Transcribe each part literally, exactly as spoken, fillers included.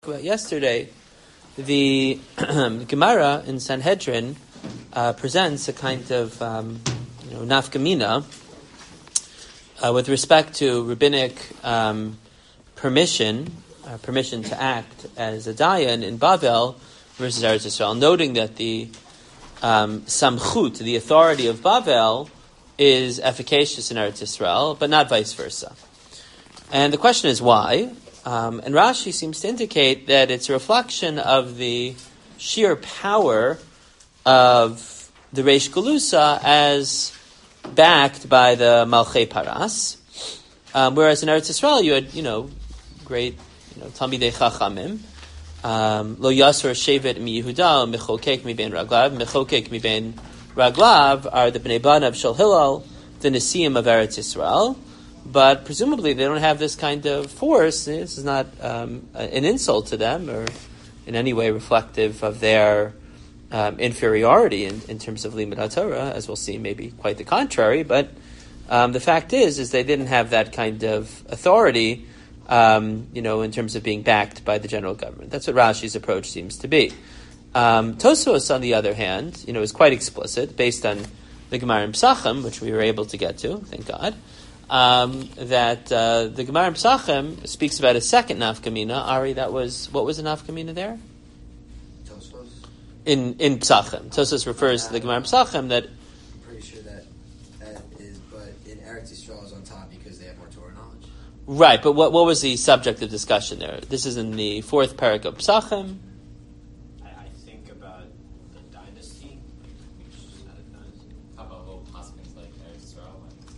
about yesterday, the Gemara in Sanhedrin uh, presents a kind of um, you know, nafkamina uh, with respect to rabbinic um, permission, uh, permission to act as a dayan in Bavel versus Eretz Yisrael, noting that the um, samchut, the authority of Bavel, is efficacious in Eretz Yisrael, but not vice versa. And the question is why? Um, and Rashi seems to indicate that it's a reflection of the sheer power of the Reish Galusa as backed by the Malchei Paras. Um, whereas in Eretz Yisrael you had, you know, great, you know, Talmidei Chachamim. Um, Lo Yasur Shevet mi Yehuda, Mechokek mi ben Raglav. Mechokek mi ben Raglav are the Bnei Banav Shel Hillel, the Nesiim of Eretz Yisrael. But presumably they don't have this kind of force. This is not um, an insult to them or in any way reflective of their um, inferiority in, in terms of Limud HaTorah, as we'll see, maybe quite the contrary. But um, the fact is, is they didn't have that kind of authority, um, you know, in terms of being backed by the general government. That's what Rashi's approach seems to be. Um, Tosfos, on the other hand, you know, is quite explicit based on the Gemara in Pesachim, which we were able to get to, thank God. Um, that uh, the Gemara in Pesachim speaks about a second nafkamina. Ari, that was, what was the nafkamina there? Tosfos? In in Pesachim. Tosfos refers yeah, to the Gemara in Pesachim that... I'm pretty sure that that is, but in Eretz Yisrael is on top because they have more Torah knowledge. Right, but what what was the subject of discussion there? This is in the fourth parak of Pesachim. I, I think about the dynasty, which is not a dynasty. How about old hospitals like Eretz Yisrael?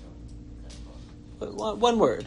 One, one word.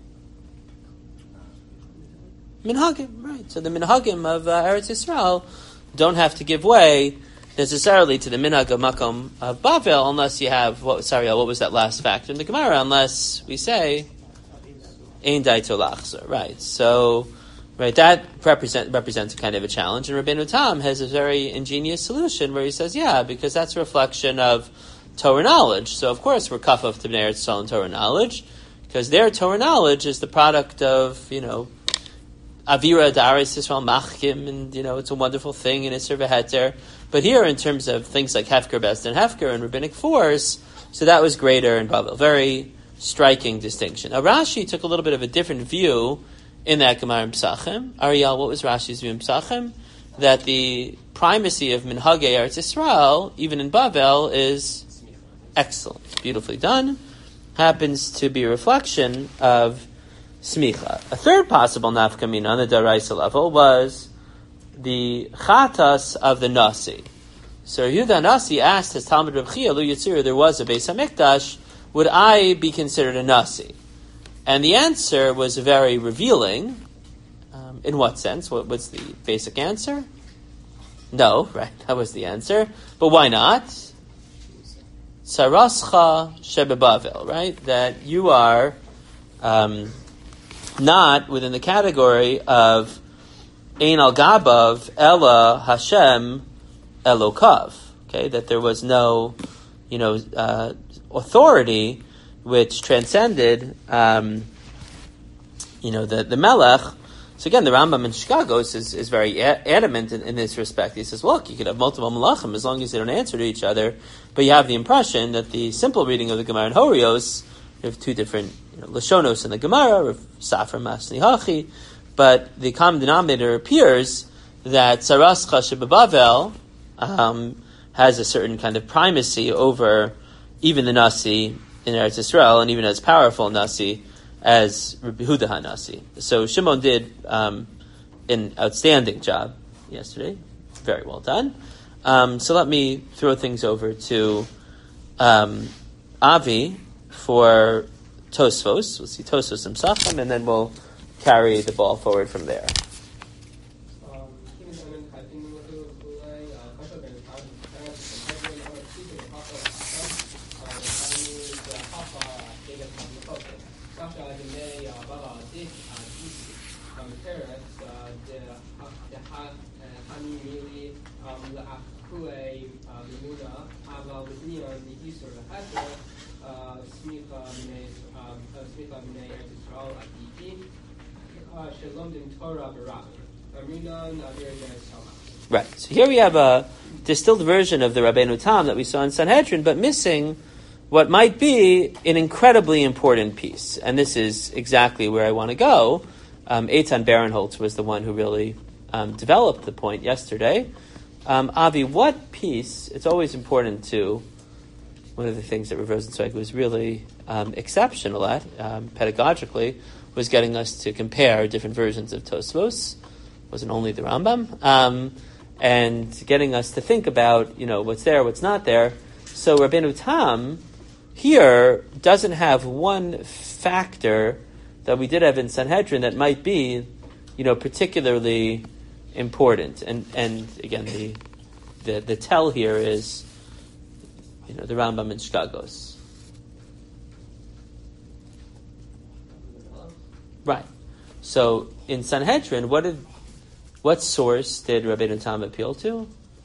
Minhagim, right. So the minhagim of uh, Eretz Yisrael don't have to give way necessarily to the minhag of Makom of Bavel unless you have, what, sorry, what was that last factor in the Gemara? Unless we say, Ein daito lachzor, right. So, right, that represent, represents a kind of a challenge. And Rabbeinu Tam has a very ingenious solution where he says, yeah, because that's a reflection of Torah knowledge. So, of course, we're kafaf to Bnei Eretz Yisrael and Torah knowledge. Because their Torah knowledge is the product of, you know, Avira D'Aretz Yisrael Machkim, and, you know, it's a wonderful thing, and it's sort of a heter. But here, in terms of things like Hefker, Best and Hefker, and rabbinic force, so that was greater in Bavel. Very striking distinction. Now, Rashi took a little bit of a different view in that Gemara in Pesachim. Ariel, what was Rashi's view in Pesachim? That the primacy of Minhagei Eretz Yisrael, even in Bavel, is excellent. Beautifully done. Happens to be a reflection of smicha. A third possible nafkamina on the daraisa level was the chatas of the nasi. So Yehuda Nasi asked his Talmud Reb Chia, Lu Yitzir, there was a Beis HaMikdash, would I be considered a nasi? And the answer was very revealing. Um, in what sense? What was the basic answer? No, right, that was the answer. But why not? Sarascha shebebavel, right? That you are um, not within the category of Ein al Gabav Ella Hashem Elokav. Okay, that there was no, you know, uh, authority which transcended, um, you know, the the Melech. So again, the Rambam in Shkagos is, is very adamant in, in this respect. He says, look, you could have multiple malachim as long as they don't answer to each other, but you have the impression that the simple reading of the Gemara in Horios, you have two different, you know, Lashonos in the Gemara, Safra Masni Hachi, but the common denominator appears that Sarascha Shebebavel um, has a certain kind of primacy over even the Nasi in Eretz Yisrael, and even as powerful Nasi as Rabbi Yehuda HaNasi. So Shimon did um, an outstanding job yesterday. Very well done. Um, so let me throw things over to um, Avi for Tosfos. We'll see Tosfos and Pesachim, and then we'll carry the ball forward from there. Right. So here we have a distilled version of the Rabbeinu Tam that we saw in Sanhedrin, but missing what might be an incredibly important piece. And this is exactly where I want to go. Um, Eitan Barinholtz was the one who really um, developed the point yesterday. Um, Avi, what piece, it's always important to, one of the things that Rav Rosenzweig was really um, exceptional at, um, pedagogically, was getting us to compare different versions of Tosfos. It wasn't only the Rambam. Um, and getting us to think about, you know, what's there, what's not there. So Rabbeinu Tam here doesn't have one factor that we did have in Sanhedrin that might be, you know, particularly important. And and again, the the, the tell here is, you know, the Rambam in Shkagos. Right. So in Sanhedrin, what did what source did Rabbeinu Tam appeal to?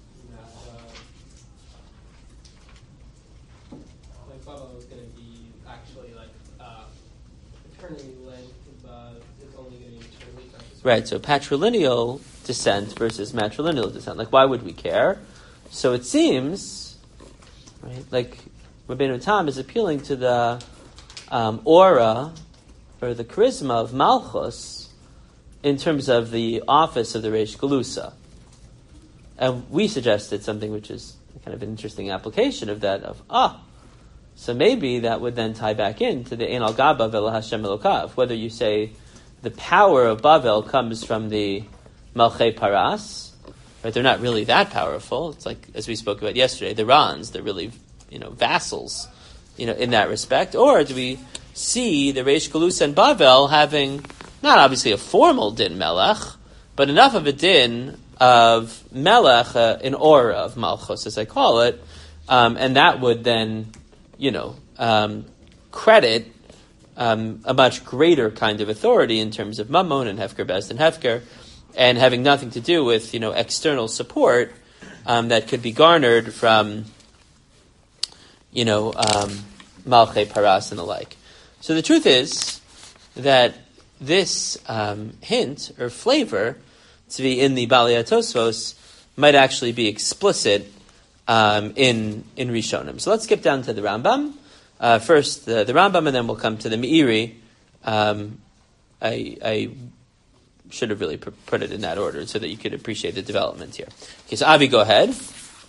Right, so patrilineal descent versus matrilineal descent. Like, why would we care? So it seems, right, like Rabbeinu Tam is appealing to the um, aura or the charisma of Malchus in terms of the office of the Reish Galusa. And we suggested something which is kind of an interesting application of that, of, ah, so maybe that would then tie back into the Ein al Gaba V'Ela Hashem Elokav, whether you say the power of Bavel comes from the Malchei Paras, right? They're not really that powerful. It's like, as we spoke about yesterday, the Rans, they're really, you know, vassals, you know, in that respect. Or do we see the Reish Galusa and Bavel having not obviously a formal din melech, but enough of a din of melech, uh, an aura of malchus, as I call it, um, and that would then, you know, um, credit Um, a much greater kind of authority in terms of mammon and hefker best and hefker, and having nothing to do with, you know, external support um, that could be garnered from, you know, um, malchei paras and the like. So the truth is that this um, hint or flavor to be in the Balei Tosfos might actually be explicit um, in in Rishonim. So let's skip down to the Rambam. Uh, first, the, the Rambam, and then we'll come to the Meiri. Um, I, I should have really put it in that order so that you could appreciate the development here. Okay, so Avi, go ahead.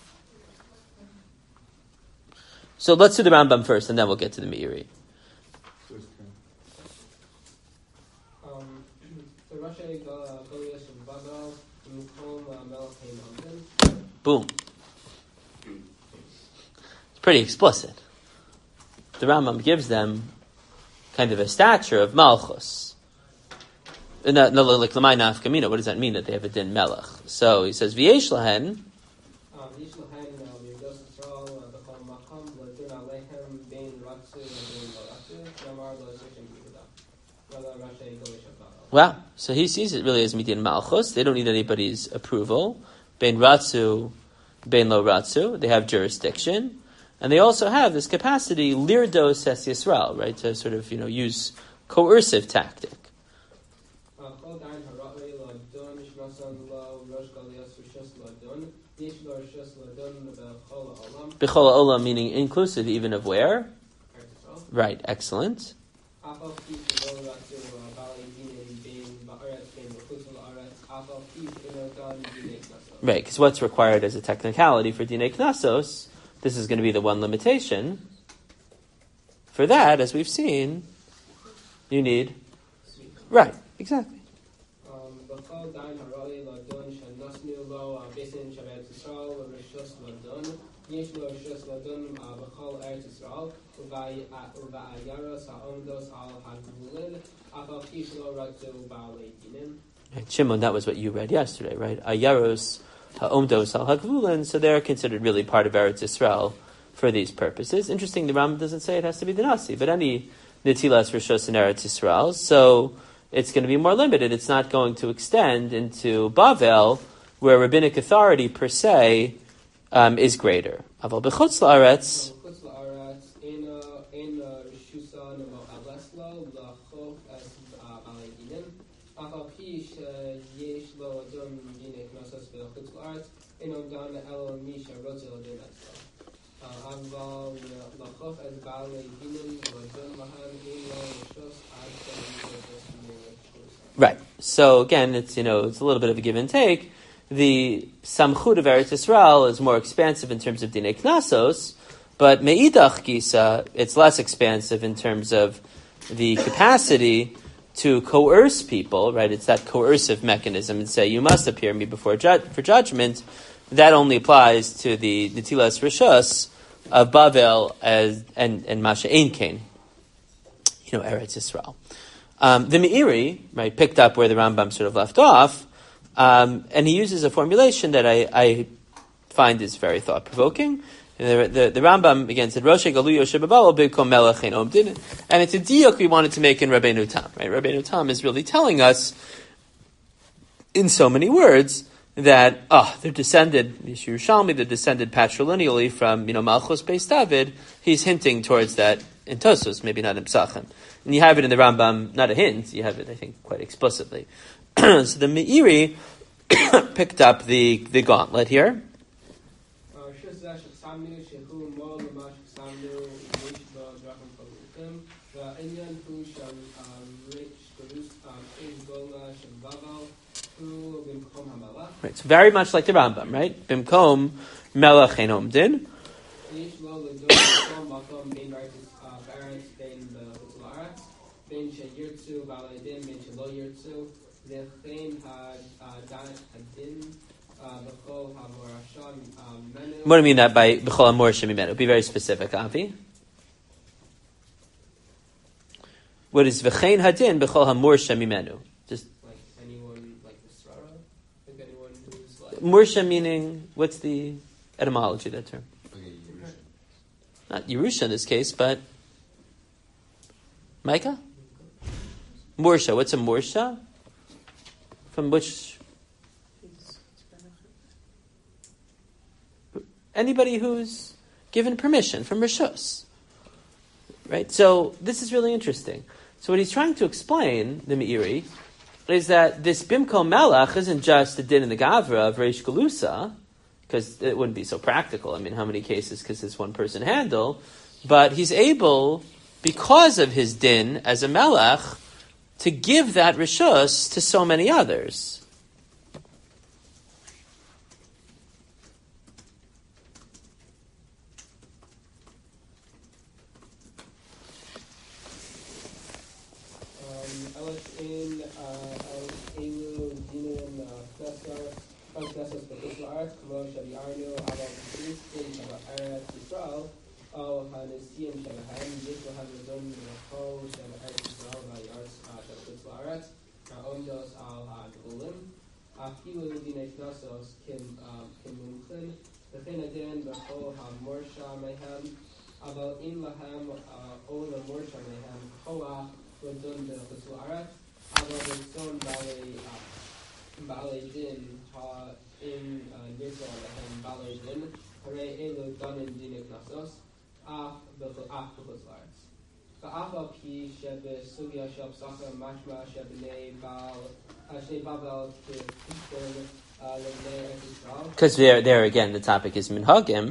So let's do the Rambam first, and then we'll get to the Meiri. Boom. It's pretty explicit. The Rambam gives them kind of a stature of Malchus. No, no, like Lamai Nafkamina, what does that mean that they have a din melech? So he says, V'yesh lahen. Wow. So he sees it really as Midin Malchus. They don't need anybody's approval. Bein Ratzu, Bein Lo Ratzu. They have jurisdiction. And they also have this capacity, lirdos es Yisrael, right, to sort of, you know, use coercive tactic. B'chol ha'olam, meaning inclusive even of where? Right, excellent. Right, because what's required as a technicality for Dinei Knasos, this is going to be the one limitation. For that, as we've seen, you need... Right, exactly. Shimon, that was what you read yesterday, right? Ayaros ha'omdos al ha'gvulin, so they're considered really part of Eretz Yisrael for these purposes. Interesting, the Rambam doesn't say it has to be the Nasi, but any Netilas Rishos in Eretz Yisrael, so it's going to be more limited. It's not going to extend into Bavel, where rabbinic authority per se um, is greater. Aval b'chutz la'aretz. דיני קנסות בחוץ לארץ אינו דן אלא מי שרוצה לדין עצמו. אבל לחוף את בעלי דינים ודון להם אינו רשוס עד Right. So again, it's, you know, it's a little bit of a give and take. The Samchut of Eretz Yisrael is more expansive in terms of Dinei Knasos, but Me'idach Gisa, it's less expansive in terms of the capacity to coerce people, right? It's that coercive mechanism and say, you must appear me before ju- for judgment. That only applies to the Netilas Rishus of Bavel as, and, and Masha Ein Kain, you know, Eretz Yisrael. Um, the Meiri, right, picked up where the Rambam sort of left off, um, and he uses a formulation that I, I find is very thought-provoking. The, the, the Rambam, again, said, Rosh Galuyo Shebabal B'kom Melech Ein Omdin, and it's a diuk we wanted to make in Rabbeinu Tam, right? Rabbeinu Tam is really telling us, in so many words, that, oh, they're descended, Yerushalmi, they're descended patrilineally from, you know, Malchus Beis David. He's hinting towards that in Tosfos, maybe not in Psachim. And you have it in the Rambam, not a hint, you have it, I think, quite explicitly. So the Meiri picked up the, the gauntlet here. Right, so very much like the Rambam, right? Bimkom Melech Ein Omdin. What do you mean that by B'chol Amor Shemimenu? Be very specific, Avi. What is V'chein Hadin B'chol Amor Shemimenu? Just like anyone, like the Srara? Like anyone who's like... Morsha meaning, what's the etymology of that term? Okay, Yerusha. Not Yerusha in this case, but Micah? Morsha. What's a Morsha? From which... Anybody who's given permission from Rishus. Right? So this is really interesting. So what he's trying to explain, the Meiri, is that this Bimkom Melech isn't just the din in the Gavra of Reish Galusa, because it wouldn't be so practical. I mean, how many cases could this one person handle? But he's able, because of his din as a Melech, to give that Rishus to so many others. Because there, there again, the topic is minhagim.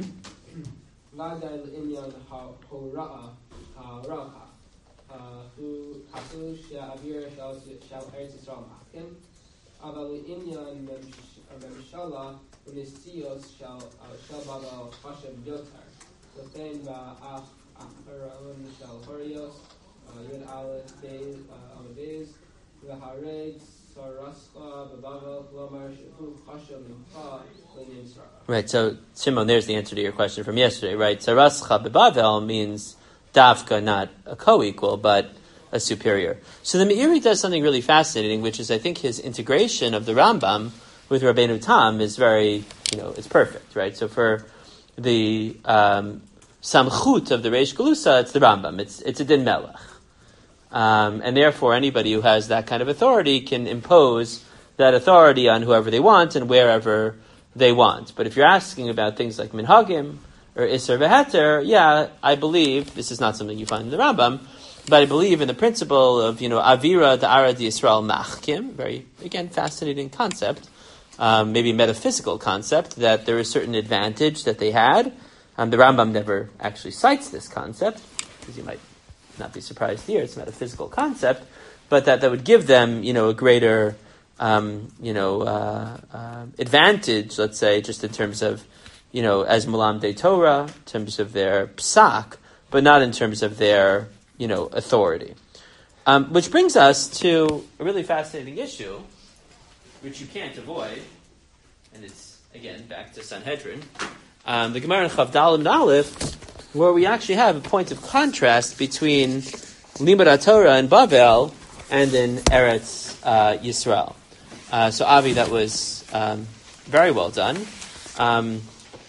Right, so Shimon, there's the answer to your question from yesterday, right? Sarascha bebavel means davka, not a co-equal, but a superior. So the Meiri does something really fascinating, which is, I think, his integration of the Rambam with Rabbeinu Tam is very, you know, it's perfect, right? So for the um, samchut of the Reish Galusa, it's the Rambam. It's it's a din melech. Um, and therefore, anybody who has that kind of authority can impose that authority on whoever they want and wherever they want. But if you're asking about things like minhagim or iser v'heter, yeah, I believe, this is not something you find in the Rambam, but I believe in the principle of, you know, avira da'ara di Yisrael machkim, very, again, fascinating concept, um, maybe metaphysical concept that there is certain advantage that they had. Um, the Rambam never actually cites this concept, because you might not be surprised here, it's a metaphysical concept, but that, that would give them, you know, a greater, um, you know, uh, uh, advantage, let's say, just in terms of, you know, as Mulam de Torah, in terms of their psak, but not in terms of their, you know, authority. Um, which brings us to a really fascinating issue, which you can't avoid, and it's, again, back to Sanhedrin, um, the Gemara in Chav Dalet and Aleph, where we actually have a point of contrast between Limud HaTorah in Bavel and in Eretz uh, Yisrael. Uh, so, Avi, that was um, very well done. Um,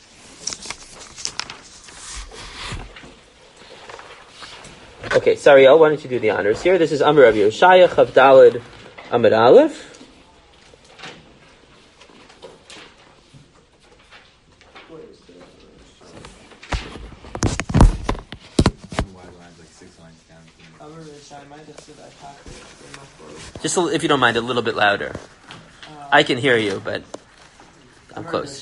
okay, Sariel, why don't you do the honors here? This is Amar Rav Yoshaya, Chav Dalet Amud Aleph. Just a, if you don't mind, a little bit louder. Uh, I can hear you, but I'm close.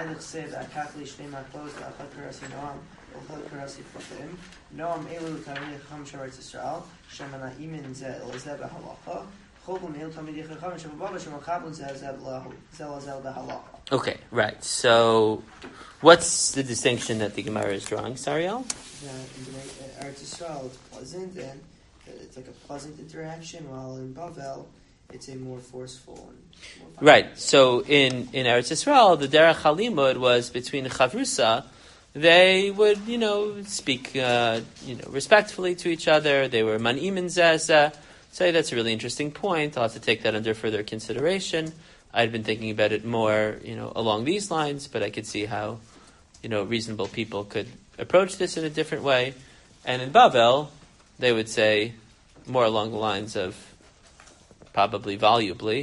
Okay, right. So, what's the distinction that the Gemara is drawing, Sariel? Yeah, in Eretz Yisrael, it's pleasant, and it's like a pleasant interaction, while in Bavel, it's a more forceful and more right. So in, in Eretz Yisrael, the Derech HaLimud was between Chavrusa. They would, you know, speak, uh, you know, respectfully to each other. They were Man'imin Zezeh. So that's a really interesting point. I'll have to take that under further consideration. I'd been thinking about it more, you know, along these lines, but I could see how, you know, reasonable people could approach this in a different way. And in Bavel, they would say more along the lines of probably volubly,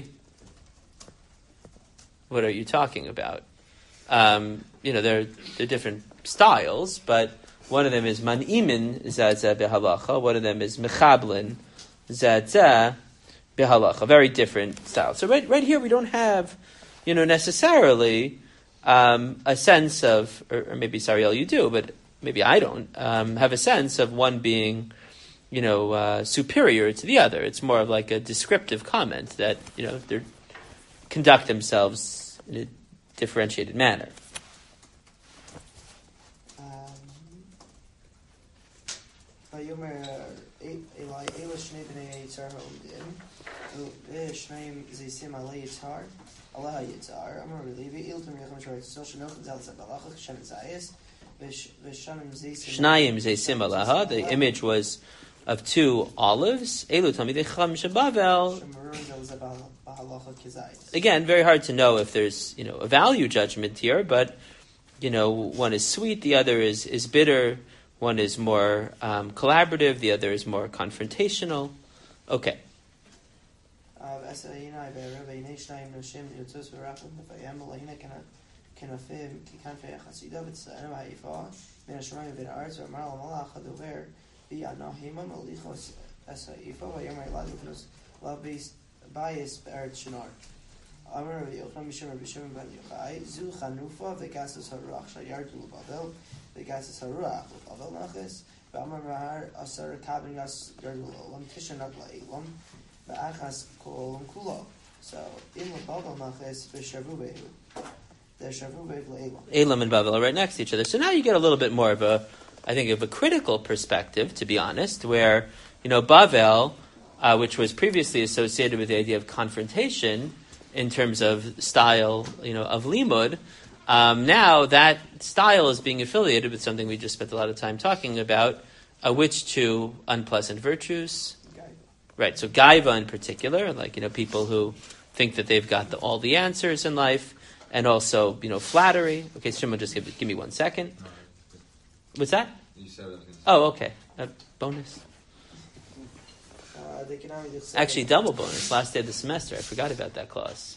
what are you talking about? Um, you know, they're, they're different styles, but one of them is man'imin zazeh behalacha, one of them is mechablin zazeh behalacha. Very different styles. So right, right here we don't have, you know, necessarily um, a sense of, or, or maybe Sariel you do, but maybe I don't, um, have a sense of one being, you know, uh, superior to the other. It's more of like a descriptive comment that, you know, they conduct themselves in a differentiated manner. Shnayim zeisim alaha. The image was of two olives. Elu tamidei chacham shebavel. Again, very hard to know if there's, you know, a value judgment here, but, you know, one is sweet, the other is, is bitter, one is more um, collaborative, the other is more confrontational. Okay. Bias Eretz Shinar. Amar Rabbi Yochanan Mishum Rabbi Shimon ben Yochai Zu Chanufa Vegasas Haruach Shayardu L'Bavel Vegasas Haruach L'Bavel Nachis V'Amar Mahar Asar Kabingas Yardu L'Olam Tishanat L'Elam V'Achas Kol Olam Kulo. So in L'Bavel Nachis V'Shavu Behu. The Shavu Behu L'Elam. Elam and Bavel are right next to each other. So now you get a little bit more of a, I think, of a critical perspective, to be honest, where, you know, Bavel, Uh, which was previously associated with the idea of confrontation in terms of style, you know, of limud. Um, now that style is being affiliated with something we just spent a lot of time talking about, uh, which two unpleasant virtues? Gaiva. Right, so gaiva in particular, like, you know, people who think that they've got the, all the answers in life, and also, you know, flattery. Okay, Shimon, just give, give me one second. What's that? You said it. Oh, okay. A bonus. Actually, double bonus. Last day of the semester. I forgot about that clause.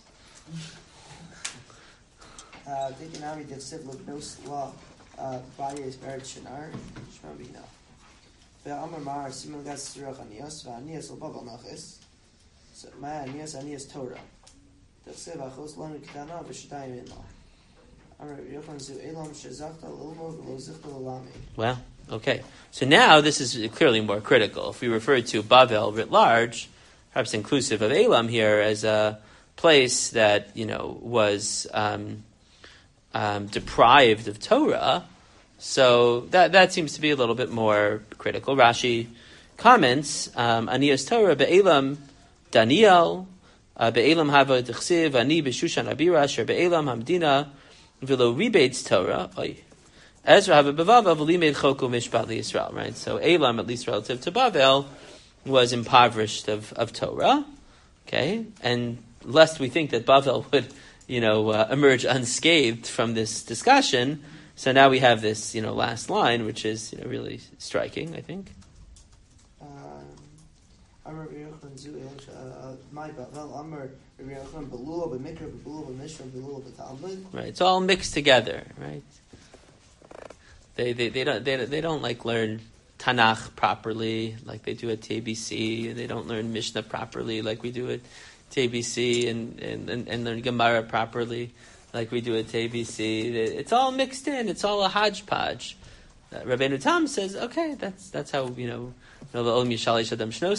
תכסה ואחוז לנו קטנה ושתיים אין לה. אמר רבי יוחנן זו אילם שזכת ללמוד ולא זכת ללמד. Well, okay. So now this is clearly more critical. If we refer to Bavel writ large, perhaps inclusive of Elam here as a place that, you know, was um, um, deprived of Torah, so that that seems to be a little bit more critical. Rashi comments, um, Aniyas Torah be'elam Daniel, uh, be'elam hava d'chsiv, ani b'shushan abira, asher be'elam hamdina, v'lo rebates Torah, oy. Ezra hava b'vavel, v'limed choku mishpat liYisrael, right? So Elam, at least relative to Bavel, was impoverished of, of Torah, okay? And lest we think that Bavel would, you know, uh, emerge unscathed from this discussion, so now we have this, you know, last line, which is, you know, really right. I think. Amar Rabbi Yochanan zu my Bavel Amar Rabbi Yochanan belula b'mikra belula b'mishra belula b'talmud. Right, it's all mixed together, right? They they they don't they they don't like learn Tanakh properly like they do at T B C. They don't learn Mishnah properly like we do at T B C, and and and, and learn Gemara properly like we do at T B C. It's all mixed in. It's all a hodgepodge. Uh, Rabbeinu Tam says, okay, that's that's how, you know, we obviously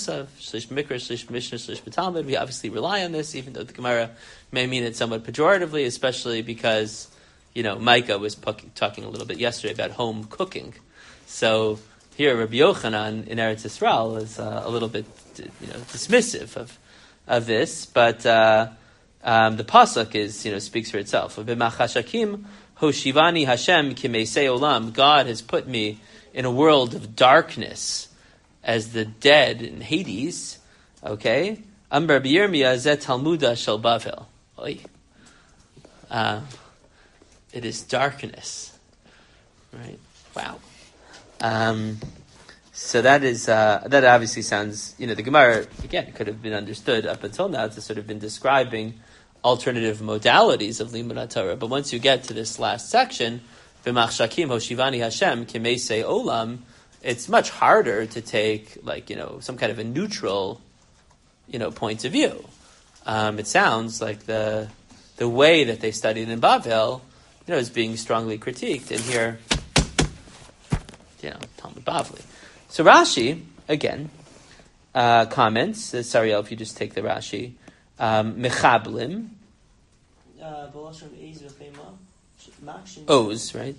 rely on this, even though the Gemara may mean it somewhat pejoratively, especially because, you know, Micah was talking a little bit yesterday about home cooking. So here, Rabbi Yochanan in Eretz Yisrael is uh, a little bit, you know, dismissive of of this, but uh, um, the pasuk is, you know, speaks for itself. Hoshivani Hashem kimeisei olam. God has put me in a world of darkness as the dead in Hades. Okay? Amber b'yirmiyah zeh talmuda shel Bavel. Oy. Uh, it is darkness. Right? Wow. Um, so that is, uh, that obviously sounds, you know, the Gemara, again, could have been understood up until now to sort of been describing alternative modalities of Limud Torah. But once you get to this last section, B'machshakim Hoshivani Hashem Kimeisei Olam, it's much harder to take, like, you know, some kind of a neutral, you know, point of view. Um, it sounds like the the way that they studied in Bavel, you know, is being strongly critiqued. And here, you know, Talmud Bavli. So Rashi, again, uh, comments, uh, Sariel, if you just take the Rashi, Um, Mechablim. Oz, right?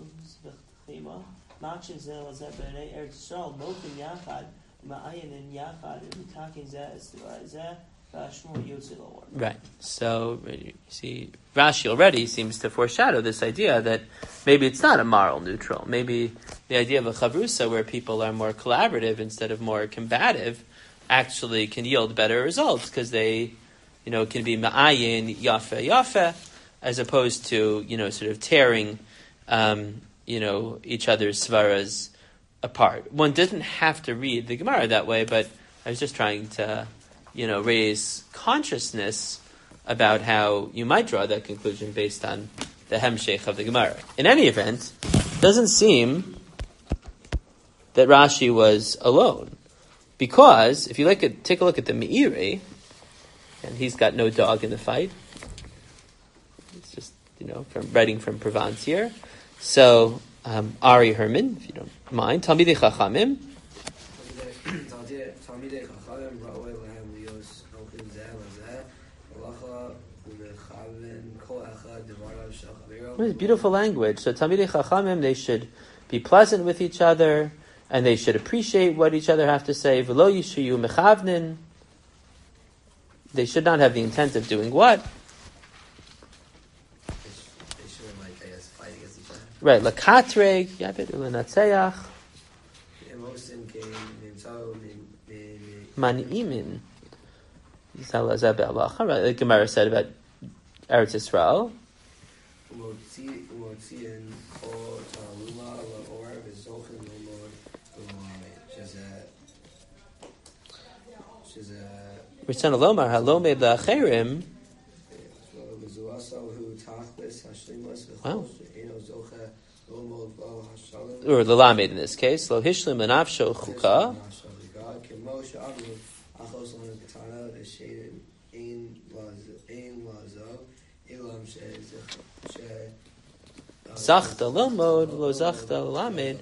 Right. So, you see, Rashi already seems to foreshadow this idea that maybe it's not a moral neutral. Maybe the idea of a chavrusa where people are more collaborative instead of more combative actually can yield better results because they, you know, can be ma'ayin yafe yafe, as opposed to, you know, sort of tearing, um, you know, each other's svaras apart. One doesn't have to read the Gemara that way, but I was just trying to, you know, raise consciousness about how you might draw that conclusion based on the hemshech of the Gemara. In any event, it doesn't seem that Rashi was alone, because if you look at, take a look at the Meiri, and he's got no dog in the fight. It's just, you know, from writing from Provence here. So, um, Ari Herman, if you don't mind, Talmidei Chachamim. What a beautiful language. So, Talmidei Chachamim, they should be pleasant with each other, and they should appreciate what each other have to say. V'lo yishayu mechavnin. They should not have the intent of doing what? They shouldn't, like, I guess, fight against each other. Right. Lakatreg, yabed ulenatzeach. Mani'imin. Right. The Gemara said about Eretz Yisrael. Ritzon Lomar Halomed La'acherim. Wow. Or Lalamed in this case. Lo Hishlim Lenafsho Chuka. ein lazo, ein lazo, ilam she she. Zachta lilmod lo zachta lamed.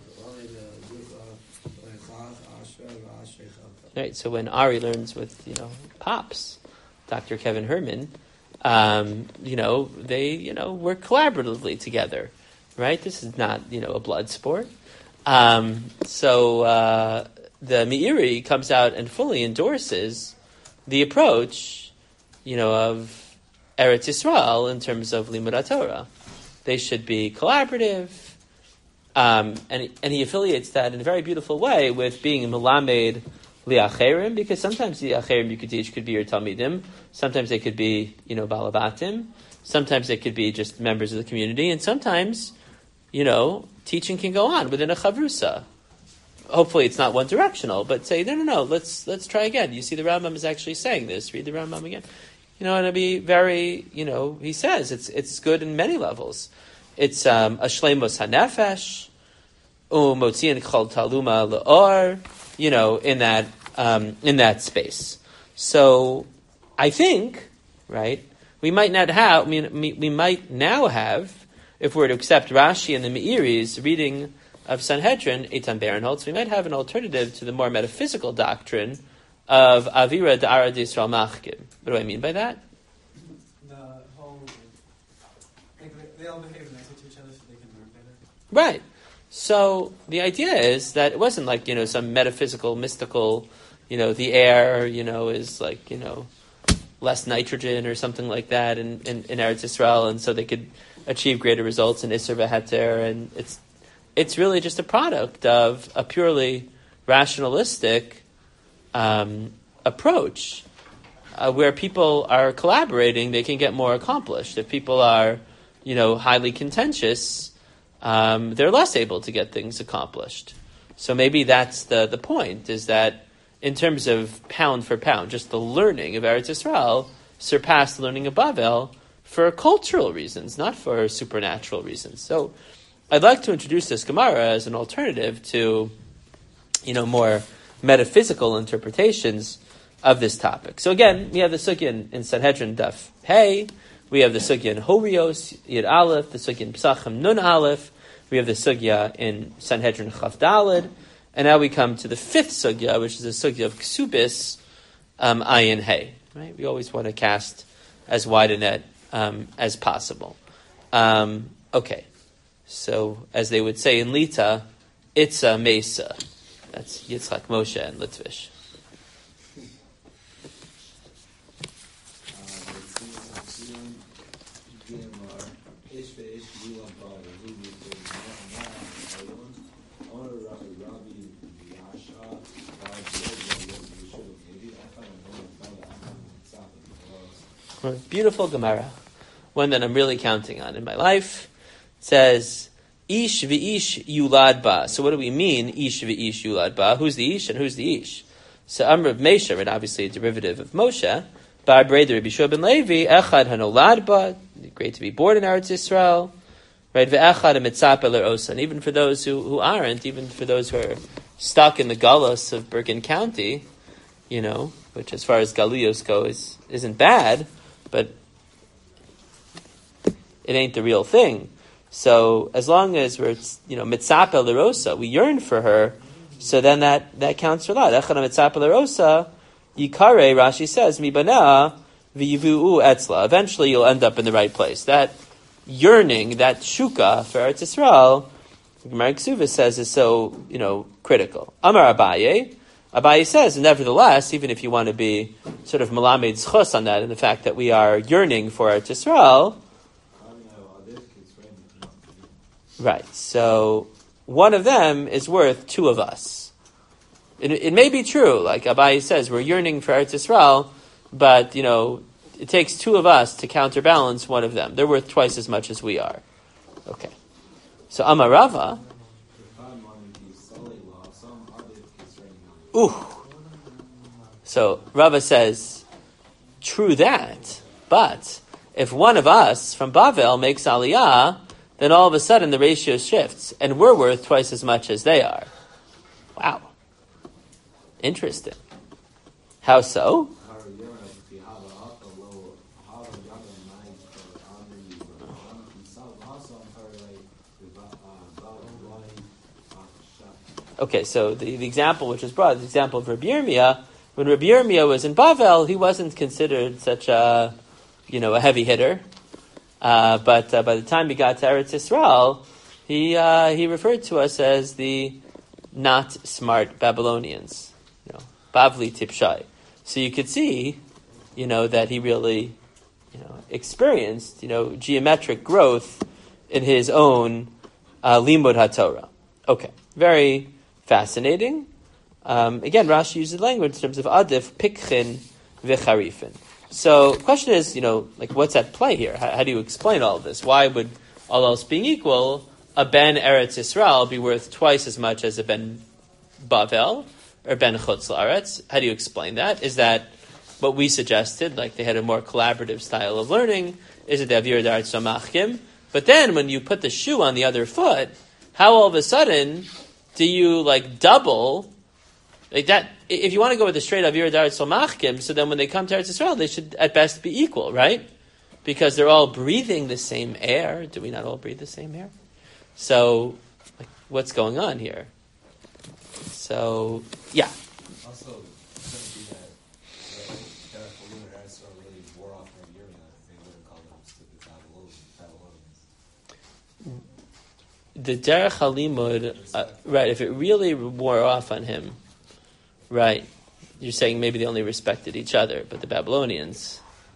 Right. So when Ari learns with you know Pops, Doctor Kevin Herman, um, you know they you know work collaboratively together. Right. This is not you know a blood sport. Um, so uh, the Meiri comes out and fully endorses the approach, you know, of Eretz Yisrael in terms of Limud Torah. They should be collaborative, um, and and he affiliates that in a very beautiful way with being Melamed Liacherim, because sometimes the Acherim you could teach could be your Talmidim, sometimes they could be you know Balabatim, sometimes they could be just members of the community, and sometimes you know. Teaching can go on within a chavrusa. Hopefully, it's not one directional, but say no, no, no. Let's let's try again. You see, the Rambam is actually saying this. Read the Rambam again. You know, and it'll be very. You know, he says it's it's good in many levels. It's um, a shleimus hanefesh, umotzian chol taluma leor. You know, in that um, in that space. So, I think right. We might not have. I mean, we, we might now have. If we were to accept Rashi and the Meiri's reading of Sanhedrin, Eitan Berenholtz, we might have an alternative to the more metaphysical doctrine of Avira Da'ara D'Yisrael Machkim. What do I mean by that? The whole, like, they all behave nicer to each other so they can work better. Right. So the idea is that it wasn't like, you know, some metaphysical, mystical, you know, the air, you know, is like, you know, less nitrogen or something like that in, in, in Eretz Yisrael, and so they could achieve greater results in Isser v'Heter, and it's it's really just a product of a purely rationalistic um, approach uh, where people are collaborating. They can get more accomplished. If people are, you know, highly contentious, um, they're less able to get things accomplished. So maybe that's the the point: is that in terms of pound for pound, just the learning of Eretz Yisrael surpassed the learning of Bavel. For cultural reasons, not for supernatural reasons. So, I'd like to introduce this Gemara as an alternative to, you know, more metaphysical interpretations of this topic. So again, we have the sugya in, in Sanhedrin Daf Hey, we have the sugya in Horios Yid Aleph, the sugya in Psachim Nun Aleph, we have the sugya in Sanhedrin Chaf Daled, and now we come to the fifth sugya, which is the sugya of Ksubis um, Ayin Hey. Right? We always want to cast as wide a net Um, as possible. Um, okay. So, as they would say in Lita, it's a Mesa. That's Yitzchak Moshe and Litvish. Beautiful Gemara. One that I'm really counting on in my life. It says, Ish v'ish yulad ba. So what do we mean, Ish v'ish yulad ba? Who's the Ish and who's the Ish? So Amr of Mesha, right, obviously a derivative of Moshe. Bar Breder Rabbi Shua ben Levi, Echad hanolad ba. Great to be born in Eretz Yisrael. Right, ve'echad mitzap eler osa. And even for those who, who aren't, even for those who are stuck in the galus of Bergen County, you know, which as far as Galuyos go is, isn't bad, but it ain't the real thing. So as long as we're, you know, mitzapa l'rosa, we yearn for her, so then that, that counts for a lot. Echad mitzapa l'rosa, yikare, Rashi says, mibana v'yivu'u etzla. Eventually you'll end up in the right place. That yearning, that shuka for Eretz Yisrael, Gemara Ksuva says is so, you know, critical. Amar Abaye, Abaye says, nevertheless, even if you want to be sort of malamed zchus on that, and the fact that we are yearning for Eretz Yisrael, right, so one of them is worth two of us. It, it may be true, like Abaye says, we're yearning for Eretz Yisrael, but, you know, it takes two of us to counterbalance one of them. They're worth twice as much as we are. Okay. So Amarava, ooh. So Rava says, true that, but if one of us from Bavel makes Aliyah, then all of a sudden the ratio shifts, and we're worth twice as much as they are. Wow. Interesting. How so? Okay, so the, the example which was brought, the example of Rabbi Yirmiyah, when Rabbi Yirmiyah was in Bavel, he wasn't considered such a, you know, a heavy hitter. Uh, but uh, by the time he got to Eretz Yisrael, he uh, he referred to us as the not smart Babylonians, you know, Bavli Tipshai. So you could see, you know, that he really, you know, experienced, you know, geometric growth in his own uh, Limud HaTorah. Okay, very fascinating. Um, again, Rashi uses language in terms of adif, pikchin, v'charifin. So the question is, you know, like what's at play here? How, how do you explain all of this? Why would, all else being equal, a ben Eretz Yisrael be worth twice as much as a ben Bavel or ben Chutz La'aretz? How do you explain that? Is that what we suggested, like they had a more collaborative style of learning? Is it the Avir Da'aretz Somachkim? But then when you put the shoe on the other foot, how all of a sudden do you like double like that? If you want to go with the straight Avir Da'aretz Somachkim, so then when they come to Eretz Yisrael, they should at best be equal, right? Because they're all breathing the same air. Do we not all breathe the same air? So, like, what's going on here? So, yeah. Also, it shouldn't be that the Derech Halimud Eretz Yisrael really wore off from Yirmiyah. They would have called them stupid Babylonians. The Derech Halimud, uh, right, if it really wore off on him, right, you're saying maybe they only respected each other, but the Babylonians,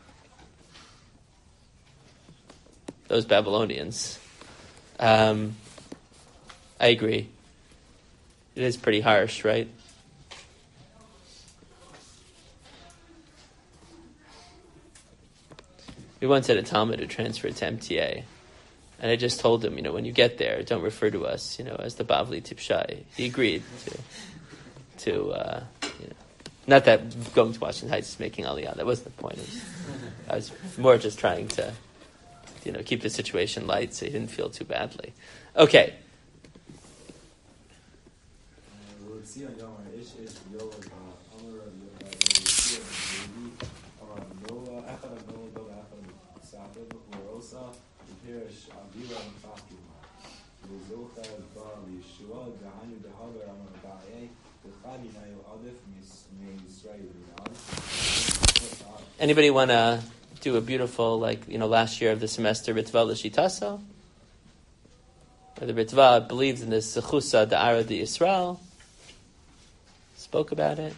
those Babylonians, um, I agree. It is pretty harsh, right? We once had a Talmud who transferred to M T A, and I just told him, you know, when you get there, don't refer to us, you know, as the Bavli Tipshai. He agreed to, to uh, you know, not that going to Washington Heights is making Aliyah. That wasn't the point. It was, I was more just trying to, you know, keep the situation light so he didn't feel too badly. Okay. Anybody want to do a beautiful, like, you know, last year of the semester, Ritva L'Shitaso? Where the Ritva believes in this Sechusa Da'ara de Yisrael. Spoke about it.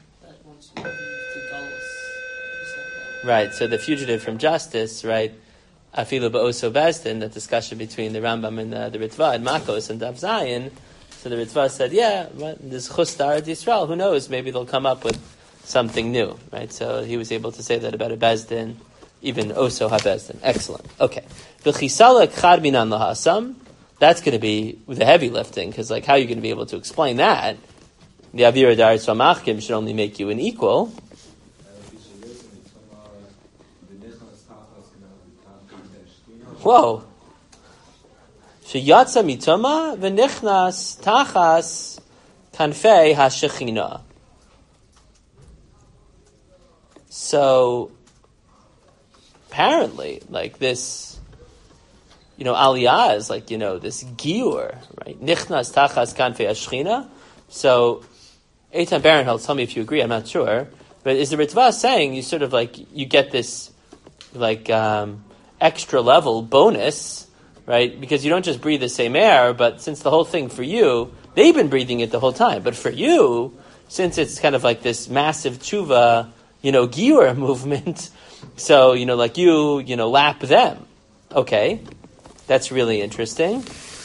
Right, so the fugitive from justice, right? Afilu Ba'oso Bezdin, that discussion between the Rambam and the, the Ritva and Makos and Dav Zayin. So the Ritva said, yeah, this Chus Da'ara de Yisrael, who knows, maybe they'll come up with something new, right? So he was able to say that about a Bezdin, even Oso HaBezdin. Excellent. Okay. V'chisala k'chad minan lahasam. That's going to be the heavy lifting, because like, how are you going to be able to explain that? The Avira Da'aretz Somachkim should only make you an equal. Whoa. Sheyatza mitoma v'nichnas tachas kanfei hashechina. So, apparently, like this, you know, aliyah is like, you know, this giur, right? Nichnas tachas kanfei hashechina. So, Eitan Barenheld, tell me if you agree, I'm not sure. But is the Ritva saying you sort of like, you get this, like, um, extra level bonus, right? Because you don't just breathe the same air, but since the whole thing for you, they've been breathing it the whole time. But for you, since it's kind of like this massive tshuva, you know, giur movement, so, you know, like you, you know, lap them. Okay. That's really interesting.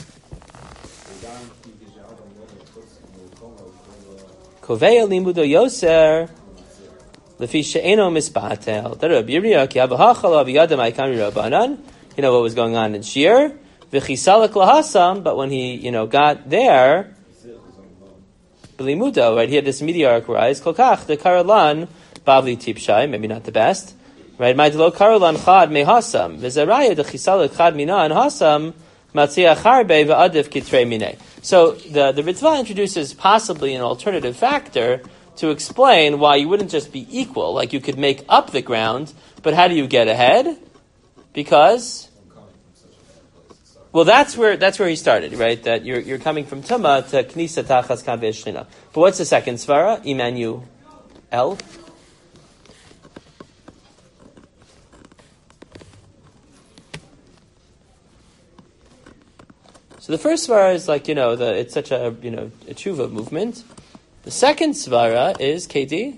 Koveya limudo yoser lefi she'eno mispatel. You know what was going on in Shir? V'chisalak lahasam, but when he, you know, got there, b'limudo, right? He had this meteoric rise. Kolkach the karalan bavli tipshai, maybe not the best, right? Ma'idlo karalan chad mehasam v'zaraya the chisalak chad minan hasam matziach harbe v'adif kitrei minei. So the the Ritva introduces possibly an alternative factor to explain why you wouldn't just be equal, like you could make up the ground, but how do you get ahead? Because Well, that's where that's where he started, right? That you're you're coming from Tuma to Knisa Tachas Kanvei Shechina. But what's the second svara? Emmanuel. So the first svara is like, you know, the it's such a, you know, a tshuva movement. The second svara is K D.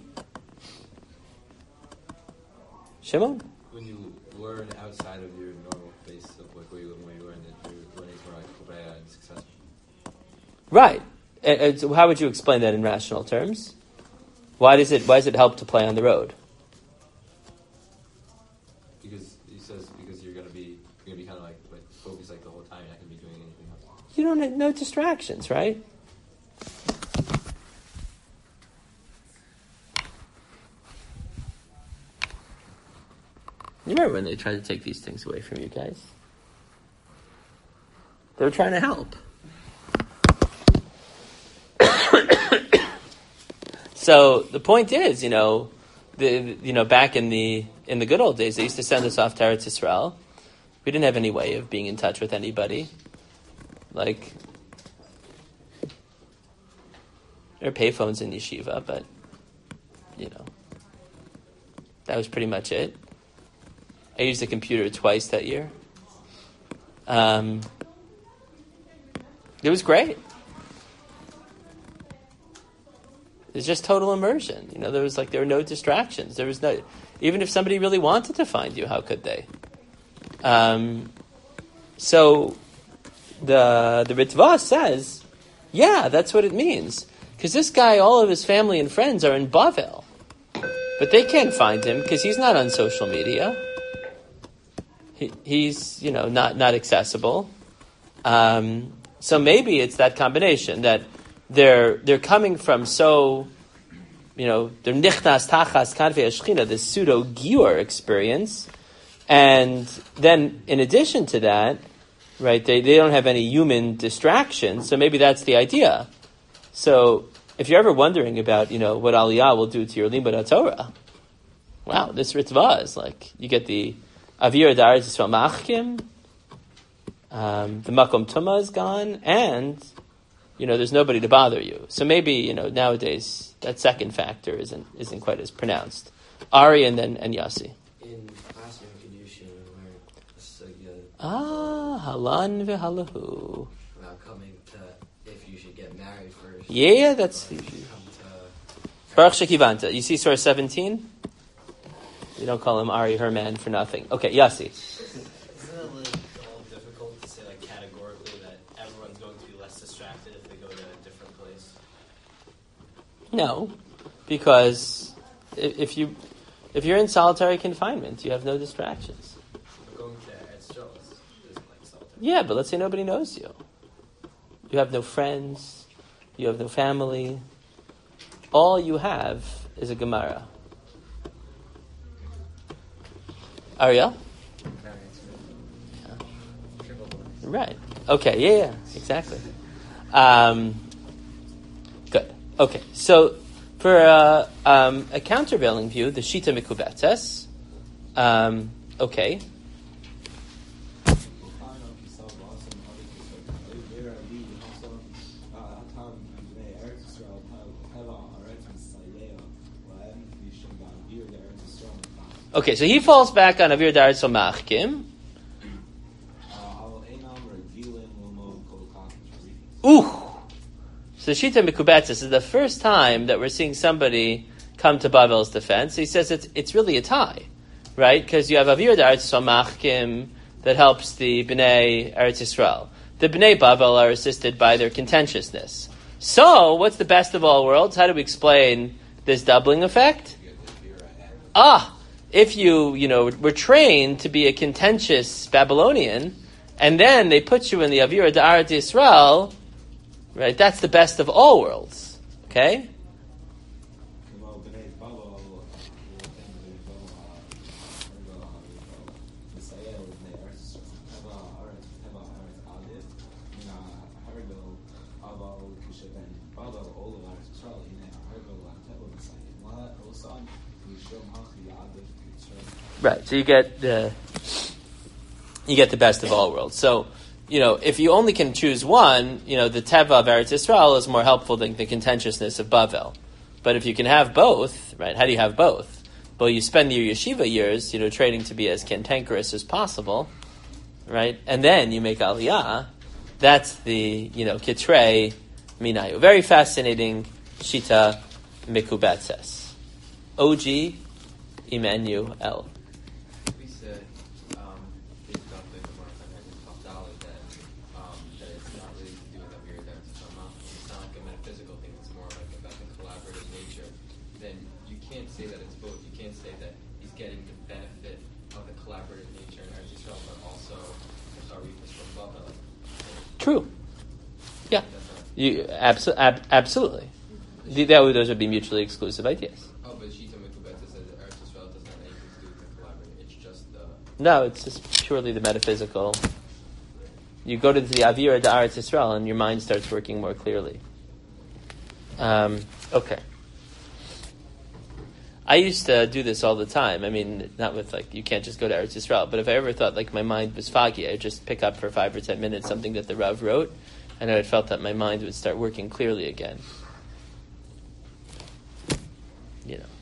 Shimon? When you learn outside of your normal base of like where you live and where you learn that you're learning for like Chobaya and successful. Right. And, and so how would you explain that in rational terms? Why does it why does it help to play on the road? Because he says because you're gonna be you're gonna be kinda like like focused like the whole time, you're not gonna be doing anything else. You don't have no distractions, right? You remember when they tried to take these things away from you guys? They were trying to help. So the point is, you know, the you know back in the in the good old days, they used to send us off to Eretz Yisrael. We didn't have any way of being in touch with anybody. Like, there are payphones in yeshiva, but you know, that was pretty much it. I used the computer twice that year. Um, it was great. It was just total immersion. You know, there was like there were no distractions. There was no, even if somebody really wanted to find you, how could they? Um, so the the Ritva says, yeah, that's what it means. Because this guy, all of his family and friends are in Bavel, but they can't find him because he's not on social media. He, he's, you know, not, not accessible. Um, so maybe it's that combination that they're they're coming from so, you know, they're nichnas tachas kanvei hashchina, this pseudo giur experience, and then in addition to that, right, they, they don't have any human distractions. So maybe that's the idea. So if you're ever wondering about, you know, what Aliyah will do to your limud haTorah, wow, this Ritva is like you get the Avir D'Eretz Yisrael Machkim, um, the Makom Tumah is gone, and, you know, there's nobody to bother you. So maybe, you know, nowadays that second factor isn't isn't quite as pronounced. Ari and then and Yossi. In classroom Kedushin, where it's like, uh, Ah, halan v'halahu. about coming to, if you should get married first. Yeah, that's Or if you come to, Baruch Shekivanta. You see Surah seventeen? You don't call him Ari Herman for nothing. Okay, Yossi. Isn't it a little difficult to say, like, categorically that everyone's going to be less distracted if they go to a different place? No, because if, if you if you're in solitary confinement, you have no distractions. But going to Eretz Yisrael isn't like solitary. Yeah, but let's say nobody knows you. You have no friends. You have no family. All you have is a Gemara. Ariel? Right. Okay, yeah, yeah, exactly. Um, good. Okay, so for uh, um, a countervailing view, the Shita Mikubetes, um, okay. Okay, so he falls back on Avir D'Eretz Machkim. Ooh! So Shita Mikubetes is the first time that we're seeing somebody come to Bavel's defense. He says it's it's really a tie, right? Because you have Avir D'Eretz Machkim that helps the Bnei Eretz Yisrael. The Bnei Bavel are assisted by their contentiousness. So, what's the best of all worlds? How do we explain this doubling effect? Ah! If you, you know, were trained to be a contentious Babylonian, and then they put you in the Avira D'Eretz Yisrael, right, that's the best of all worlds. Okay? Right, so you get the you get the best of all worlds. So you know, if you only can choose one, you know, the teva of Eretz Yisrael is more helpful than the contentiousness of Bavel. But if you can have both, right? How do you have both? Well, you spend your yeshiva years, you know, training to be as cantankerous as possible, right? And then you make Aliyah. That's the, you know, Kitrei Minayu. Very fascinating Shita Mikubatzes. O G Emmanuel. We said, um, based off the Gemara and top dollar that um, that it's not really to do with the weird that it's not like a metaphysical thing. It's more like about the collaborative nature. Then you can't say that it's both. You can't say that he's getting the benefit of the collaborative nature in Eretz Yisrael, but also the Sarifas from Bavel. True. Yeah. You abso- ab- absolutely. The, that would, those would be mutually exclusive ideas. Oh, but Shita Mikubeta says that Eretz Yisrael doesn't have anything to do with the collaborative. It's just the. No, it's just purely the metaphysical. You go to the Avira de Eretz Yisrael and your mind starts working more clearly. Um, okay. I used to do this all the time. I mean, not with like, you can't just go to Eretz Yisrael, but if I ever thought like my mind was foggy, I'd just pick up for five or ten minutes something that the Rav wrote, and I felt that my mind would start working clearly again. You know.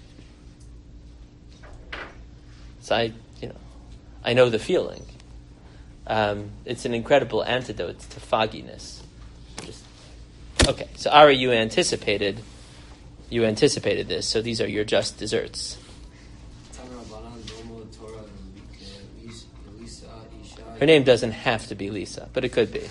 So I, you know, I know the feeling. Um, it's an incredible antidote to fogginess. Just, okay, so Ari, you anticipated... You anticipated this, so these are your just desserts. Her name doesn't have to be Lisa, but it could be.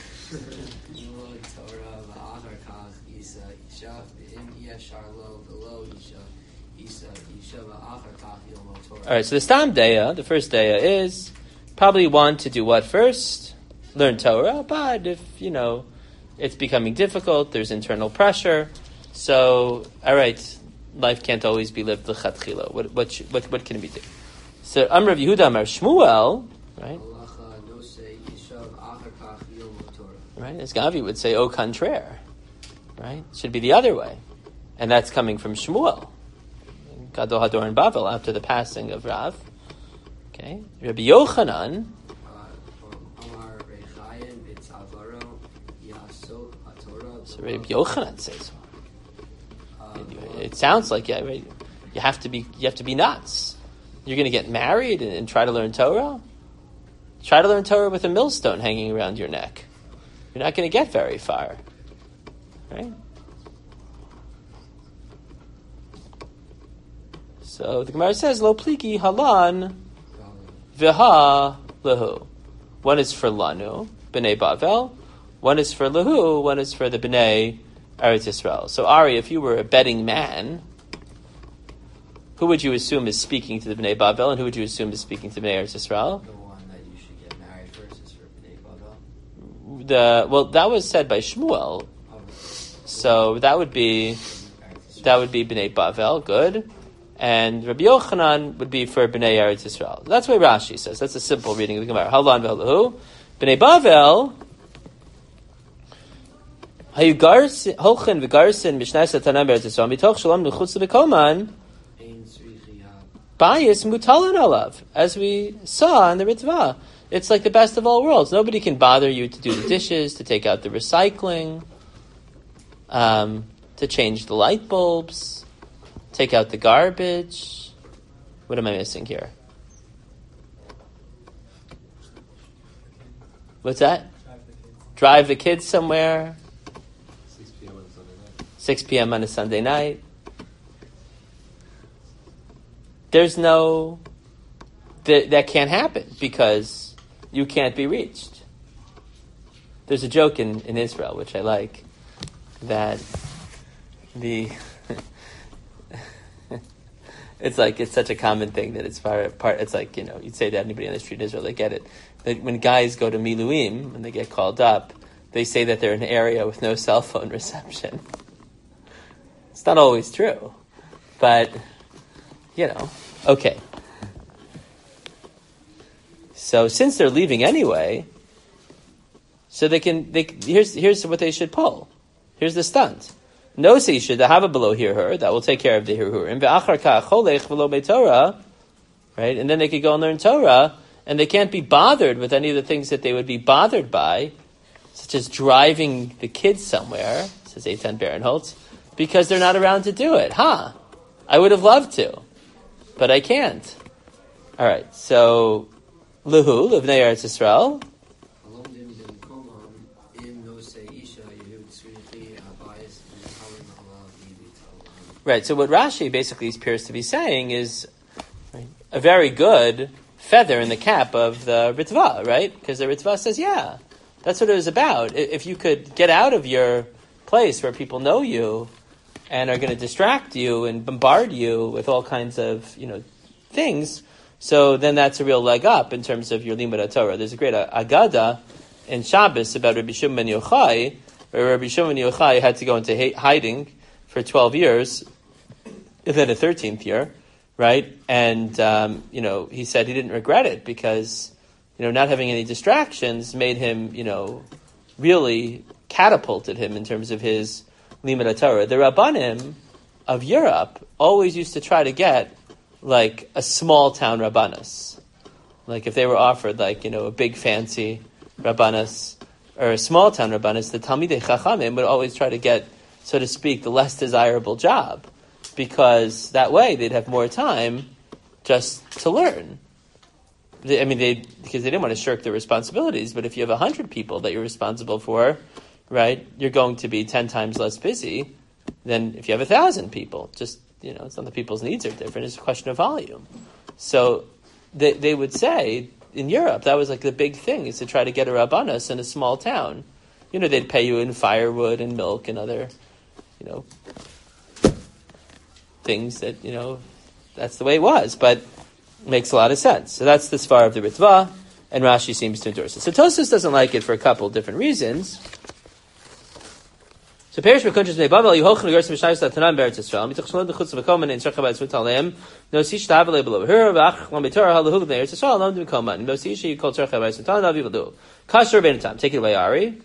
All right, so the Stam Deya, the first Deya is probably want to do what first? Learn Torah, but if, you know, it's becoming difficult, there's internal pressure. So, all right, life can't always be lived l'chatchila. What what should, what what can we do? So, Amr of Yehuda Amar Shmuel, right? Right, as Gavi would say, au contraire, right? It should be the other way, and that's coming from Shmuel, Gadol Hador and Bavel after the passing of Rav. Okay, Rabbi Yochanan. So Rabbi Yochanan says. It sounds like yeah, right? you have to be you have to be nuts. You're going to get married and, and try to learn Torah. Try to learn Torah with a millstone hanging around your neck. You're not going to get very far, right? So the Gemara says, "Lo pliki halan v'ha lehu." One is for Lanu, Bnei Bavel. One is for Lehu. One is for the Bnei Eretz Yisrael. So Ari, if you were a betting man, who would you assume is speaking to the Bnei Bavel, and who would you assume is speaking to the Bnei Eretz Yisrael? The one that you should get married first is for Bnei Bavel. The well, that was said by Shmuel, so that would be that would be Bnei Bavel. Good, and Rabbi Yochanan would be for Bnei Eretz Yisrael. That's what Rashi says. That's a simple reading of the Gemara. Halan v'Elahu, Bnei Bavel. Hayu garsin holchen v'garsin mishnais Tanam Eretz Yisrael mitoch shalom mechutz lebekoman bayis mutalan alav, as we saw in the Ritva. It's like the best of all worlds. Nobody can bother you to do the dishes, to take out the recycling, um, to change the light bulbs, take out the garbage. What am I missing here? What's that? Drive the kids somewhere. six p.m. on a Sunday night. There's no... Th- that can't happen because you can't be reached. There's a joke in, in Israel, which I like, that the... it's like, it's such a common thing that it's part, part, it's like, you know, you'd say to anybody on the street in Israel, they get it. That when guys go to Miluim, when they get called up, they say that they're in an area with no cell phone reception. It's not always true, but, you know, okay. So since they're leaving anyway, so they can, they here's here's what they should pull. Here's the stunt. No seisha, the have a below hear her, that will take care of the hirhurim. Ve'achar ka cholech v'lo be'torah, right? And then they could go and learn Torah, and they can't be bothered with any of the things that they would be bothered by such as driving the kids somewhere, says Eitan Barinholtz, because they're not around to do it. Huh? I would have loved to, but I can't. All right, so Luhu, Livnei Eretz Yisrael. Right, so what Rashi basically appears to be saying is right, a very good feather in the cap of the Ritva, right? Because the Ritva says, yeah, that's what it was about. If you could get out of your place where people know you and are going to distract you and bombard you with all kinds of, you know, things, so then that's a real leg up in terms of your Limud Torah. There's a great Agada in Shabbos about Rabbi Shimon ben Yochai, where Rabbi Shimon ben Yochai had to go into hiding for twelve years, and then a thirteenth year, right? And, um, you know, he said he didn't regret it because, you know, not having any distractions made him, you know, really catapulted him in terms of his Limud Torah. The Rabbanim of Europe always used to try to get, like, a small town Rabbanus. Like, if they were offered, like, you know, a big fancy Rabbanus or a small town Rabbanus, the Talmidei Chachamim would always try to get, so to speak, the less desirable job, because that way they'd have more time just to learn. They, I mean, they because they didn't want to shirk their responsibilities, but if you have a hundred people that you're responsible for, right, you're going to be ten times less busy than if you have a thousand people. Just, you know, it's not that people's needs are different, it's a question of volume. So they they would say, in Europe, that was like the big thing, is to try to get a Rabbanus in a small town. You know, they'd pay you in firewood and milk and other, you know, things that, you know, that's the way it was, but it makes a lot of sense. So that's the Svar of the Ritva, and Rashi seems to endorse it. So Tosfos doesn't like it for a couple of different reasons. So Perish Mekuntres Bnei Bavel Yehochen Gersim B'Shnayos Latanan Beretz Yisrael Mitoch Shalom B'Chutz V'Koman and Tzarcha B'Atzmut Aleim No Sish Ta'avalei Below Her V'Ach Lam B'Torah Halahu B'Nei Eretz Yisrael Lam B'Koman No Sish Yikol Tzarcha B'Atzmut Aleim Navi V'Du Kasher Bein Tam. Take it away, Ari.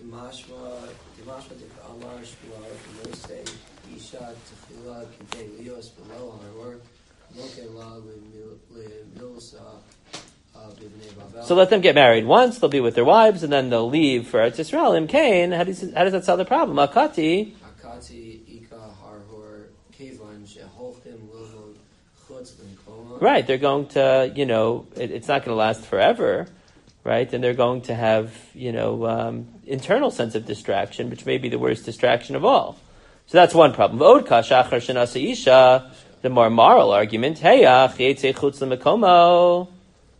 So let them get married once, they'll be with their wives, and then they'll leave for Eretz Yisrael. In Cain, how does how does that solve the problem? Akati. Akati ika harhor kevan sheholchim lovon chutz l'nkoma. Right, they're going to, you know, it, it's not going to last forever, right? And they're going to have, you know, um, internal sense of distraction, which may be the worst distraction of all. So that's one problem. V'od kashachar shenasa isha, the more moral argument. Heyach yetzei chutz l'mekomo.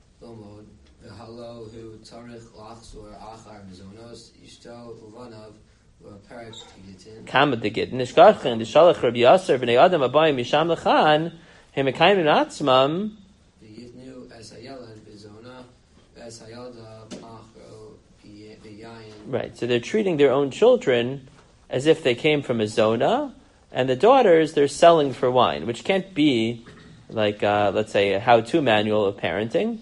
Kama de git nishkachn de shalach Rabbi Yasser bnei Adam abayim misham lechan he mekayim atzmam yitnu es hayalad bezona es hayalda machro beyayin. Right, so they're treating their own children as if they came from a zona, and the daughters they're selling for wine, which can't be like uh, let's say a how-to manual of parenting.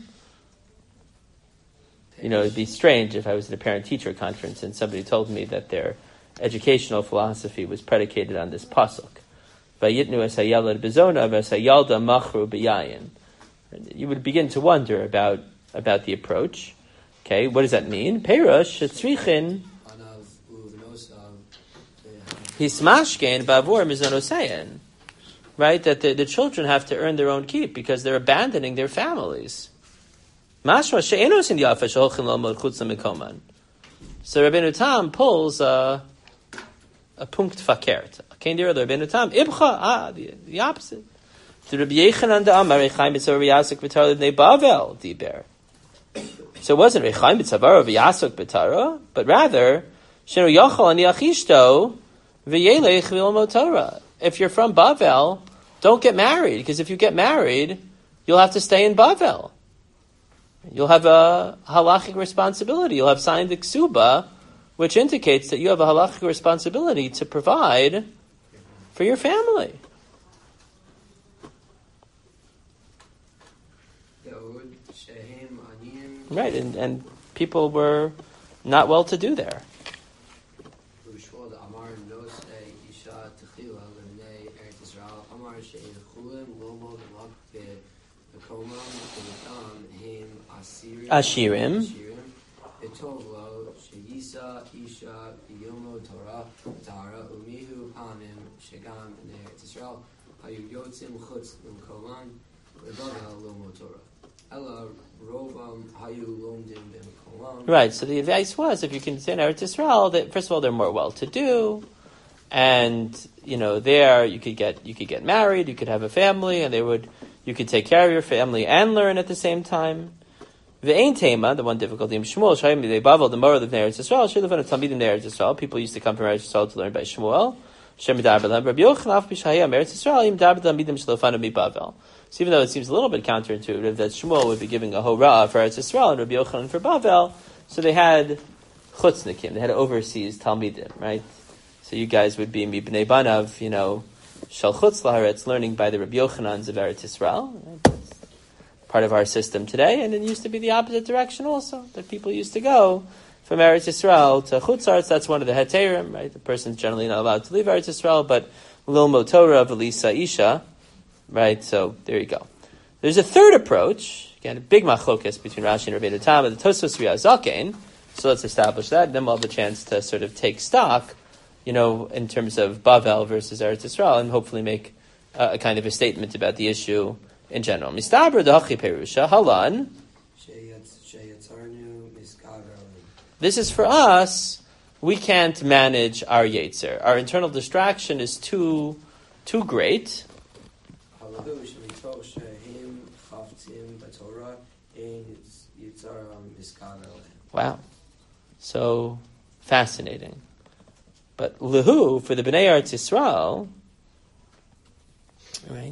You know, it'd be strange if I was at a parent-teacher conference and somebody told me that their educational philosophy was predicated on this pasuk. Vayitnu es hayalad bezona v'esayalda machru b'yayin. You would begin to wonder about about the approach. Okay, what does that mean? Perush shetzrichin hismashkein bavur mizonosein. Right, that the, the children have to earn their own keep because they're abandoning their families. Mashma she'enos in yafa sheholchin lomod chutz l'mekoman. So Rabbeinu Tam pulls a, a punkt fakert. Kein dir Rabbeinu Tam ibcha, ah, the, the opposite. The Rabbi Yechanan da Amar Rechaim b'tzavar v'yasuk b'tara l'bnei Bavel diber. So it wasn't Rechaim b'tzavar v'yasuk b'tara, but rather shenu yachal ani achishto v'yelech v'ilmod Torah. If you're from Bavel, don't get married, because if you get married, you'll have to stay in Bavel. You'll have a halachic responsibility. You'll have signed the ksuba, which indicates that you have a halachic responsibility to provide for your family. Right, and, and people were not well to do there. Ashirim. Tovlo, Sheyisa, Isha, Yomo Torah, Tara, Umihu, Panim, Shegam, and Eretz Yisrael, Hayu Yotzim, Chutz, Umkolan, Rebavel, Lomo Torah. Ella, Rovam, Hayu, Lomdim, Bim Kolan. Right, so the advice was, if you can say in Eretz Yisrael, that first of all, they're more well-to-do, and, you know, there you could get, you could get married, you could have a family, and they would, you could take care of your family and learn at the same time. The Ein Tema, the one difficulty in Shmuel, Shayim they Bavel, the Morah of Eretz Yisrael, Shilafan of Talmidim Eretz Yisrael. People used to come from Eretz Yisrael to learn by Shmuel. Shem Dabelam, Rabbi Yochanan Af Bishayim Eretz Yisrael, Yim Dabelam Midim Shilafan of Bavel. So even though it seems a little bit counterintuitive that Shmuel would be giving a Horah for Eretz Yisrael and Rabbi Yochanan for Bavel, so they had Chutznikim, they had overseas Talmidim, right? So you guys would be Mibnei Banav, you know, Shal Chutz Laharetz, learning by the Rabbi Yochanans of Eretz Yisrael. Right? That's part of our system today, and it used to be the opposite direction also, that people used to go from Eretz Yisrael to Chutz La'aretz. That's one of the heterim, right? The person's generally not allowed to leave Eretz Yisrael, but Lilmo Torah Velisa Isha, right? So there you go. There's a third approach, again, a big machlokas between Rashi and Rabbeinu Tam, the Tosfos Riazaken. So let's establish that, and then we'll have a chance to sort of take stock, you know, in terms of Bavel versus Eretz Yisrael, and hopefully make uh, a kind of a statement about the issue in general. Mistaber dachi perusha halan. This is for us. We can't manage our yetzer. Our internal distraction is too, too great. Wow, so fascinating. But lehu for the Bnei Eretz Yisrael, right?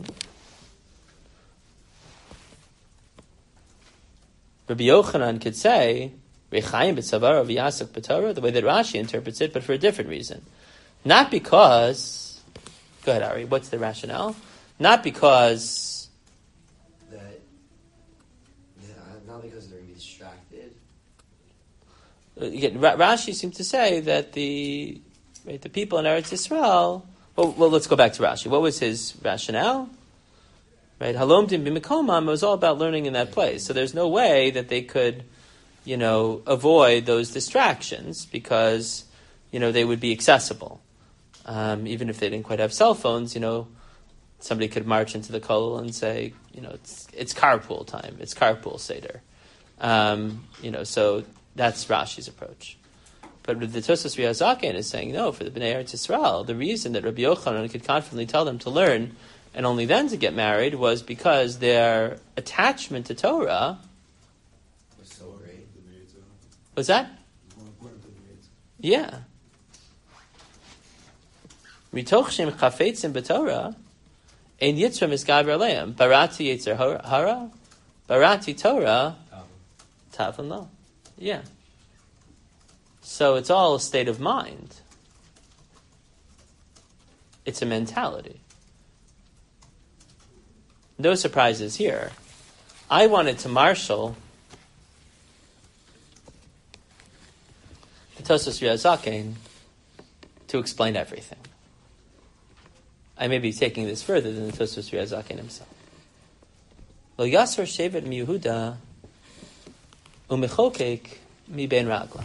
Rabbi Yochanan could say, Rechayim b'tzavara v'yasek b'torah, the way that Rashi interprets it, but for a different reason. Not because, go ahead, Ari, what's the rationale? Not because... That, yeah, not because they're going to be distracted. Again, Rashi seemed to say that the, right, the people in Eretz Yisrael, well, well, let's go back to Rashi. What was his rationale? Right, Halomdim b'mikomam, it was all about learning in that place. So there's no way that they could, you know, avoid those distractions because, you know, they would be accessible. Um, even if they didn't quite have cell phones, you know, somebody could march into the kollel and say, you know, it's it's carpool time, it's carpool seder. Um, you know, so that's Rashi's approach. But the Tosfos Riazaken is saying, no, for the Bnei Eretz Yisrael, the reason that Rabbi Yochanan could confidently tell them to learn and only then to get married was because their attachment to Torah was so great. Was that? Yeah. Mitoch shem chafetzim b'Torah, ein yitzra misgaber aleim. Barati yitzer hara, barati Torah, tavon lo. Yeah. So it's all a state of mind. It's a mentality. No surprises here. I wanted to marshal the Tosfos Riazaken to explain everything. I may be taking this further than the Tosfos Riazaken himself. Lo yasor shevet mi Yehuda u'mechokek mi ben raglav.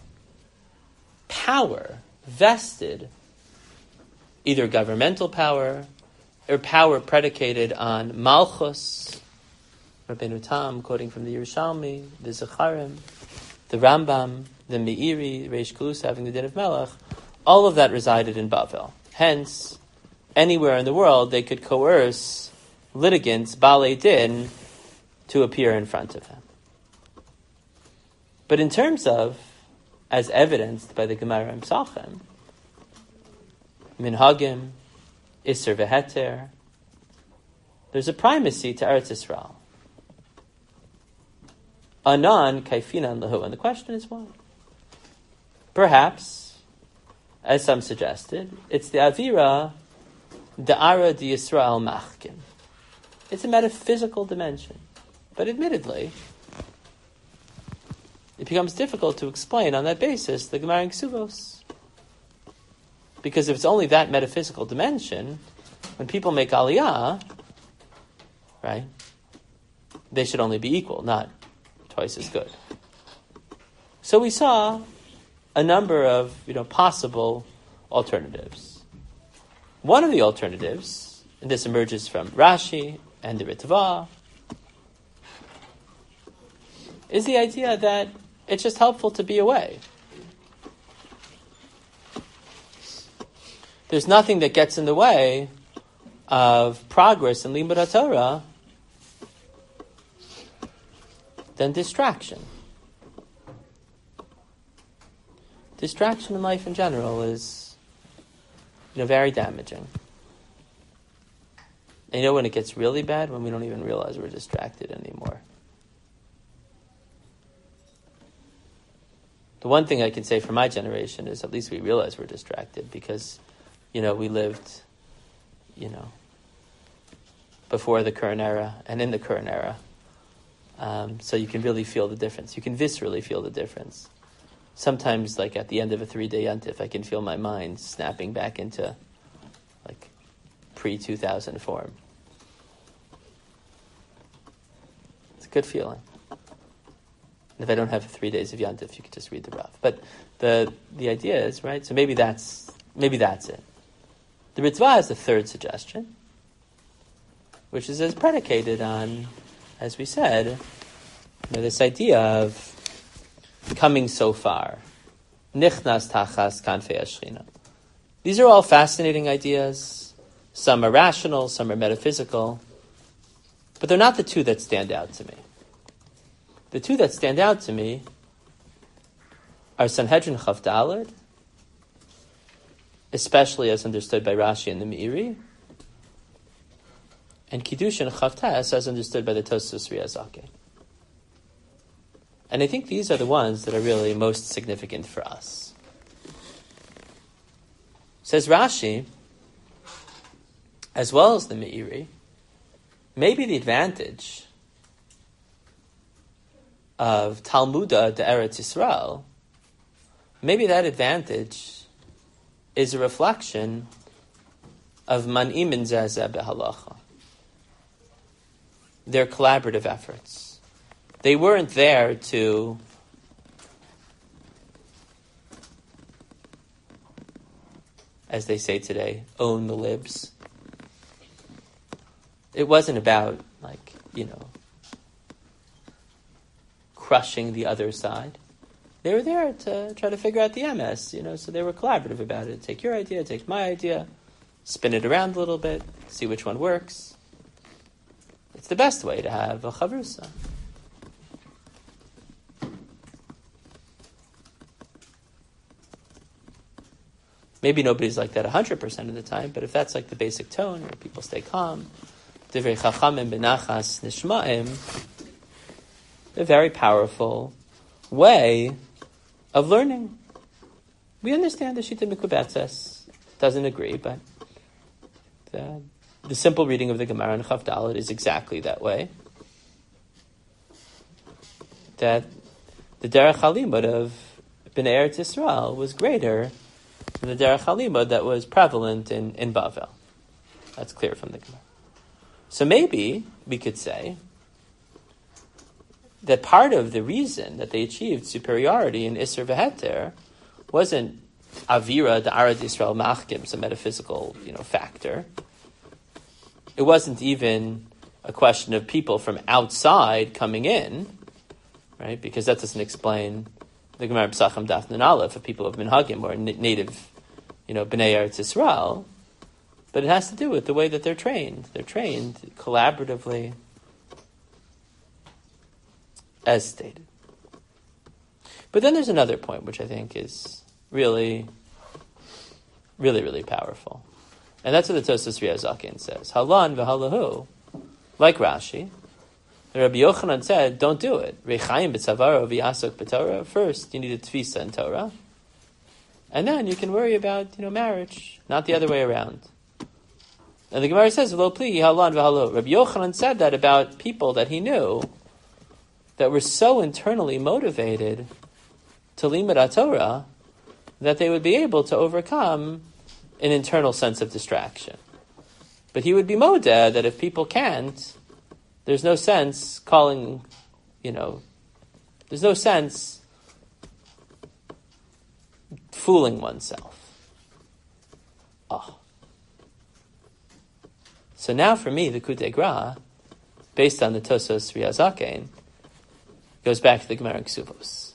Power vested, either governmental power or power predicated on Malchus, Rabbeinu Tam, quoting from the Yerushalmi, the Zecharim, the Rambam, the Meiri, Reish Klus, having the Din of Melech, all of that resided in Bavel. Hence, anywhere in the world, they could coerce litigants, Balei Din, to appear in front of him. But in terms of, as evidenced by the Gemara in Psachim, Minhagim, Isser v'heter, there's a primacy to Eretz Yisrael. Anan kaifinan lahu, and the question is why? Perhaps, as some suggested, it's the avira da'ara di Yisrael machkin. It's a metaphysical dimension, but admittedly, it becomes difficult to explain on that basis the Gemara in Ksuvos. Because if it's only that metaphysical dimension, when people make aliyah, right, they should only be equal, not twice as good. So we saw a number of, you know, possible alternatives. One of the alternatives, and this emerges from Rashi and the Ritva, is the idea that it's just helpful to be away. There's nothing that gets in the way of progress in Limud HaTorah than distraction. Distraction in life in general is, you know, very damaging. And you know when it gets really bad? When we don't even realize we're distracted anymore. The one thing I can say for my generation is at least we realize we're distracted because, you know, we lived, you know, before the current era and in the current era. Um, so you can really feel the difference. You can viscerally feel the difference. Sometimes, like at the end of a three-day yontif, I can feel my mind snapping back into, like, pre two thousand form. It's a good feeling. And if I don't have three days of yontif, you could just read the Rav. But the the idea is, right, so maybe that's maybe that's it. The Ritva has the third suggestion, which is as predicated on, as we said, you know, this idea of coming so far. Nichnas tachas kanfei hashchina. These are all fascinating ideas. Some are rational, some are metaphysical. But they're not the two that stand out to me. The two that stand out to me are Sanhedrin Chaf Daled, especially as understood by Rashi and the Meiri, and Kiddushin Chaf Tes as understood by the Tosfos Ri Azake. And I think these are the ones that are really most significant for us. Says Rashi, as well as the Meiri, maybe the advantage of Talmuda de Eretz Yisrael, maybe that advantage is a reflection of Man'imin Zazeh Behalacha. Their collaborative efforts. They weren't there to as they say today, own the libs. It wasn't about, like, you know, crushing the other side. They were there to try to figure out the M S, you know, so they were collaborative about it. Take your idea, take my idea, spin it around a little bit, see which one works. It's the best way to have a chavrusa. Maybe nobody's like that one hundred percent of the time, but if that's like the basic tone, where people stay calm, divrei chachamim benachas nishma'im, a very powerful way of learning. We understand the Shita Mikubetzes doesn't agree, but the, the simple reading of the Gemara in Chaf Daled is exactly that way. That the Derech Halimud of Bnei Eretz Yisrael was greater than the Derech Halimud that was prevalent in, in Bavel. That's clear from the Gemara. So maybe we could say that part of the reason that they achieved superiority in Isser V'Heter wasn't Avira, the Arad Yisrael Machkim, some metaphysical, you know, factor. It wasn't even a question of people from outside coming in, right? Because that doesn't explain the Gemara B'Sacham Daf Nun Aleph of people of Minhagim or native, you know, Bnei Eretz Yisrael. But it has to do with the way that they're trained. They're trained collaboratively, as stated. But then there's another point which I think is really, really, really powerful. And that's what the Tosfos Ri Azaken says. Halan v'halahu, like Rashi, Rabbi Yochanan said, don't do it. Reichayim b'tzavaro v'yasok b'Torah. First, you need a tfisa in Torah. And then you can worry about, you know, marriage, not the other way around. And the Gemara says, Lo pli halan v'halahu. Rabbi Yochanan said that about people that he knew that were so internally motivated to limud HaTorah that they would be able to overcome an internal sense of distraction. But he would be modeh that if people can't, there's no sense calling, you know, there's no sense fooling oneself. Oh. So now for me, the Kutei Gra, based on the Tosos Riazaken, goes back to the Gemara in Ksuvos.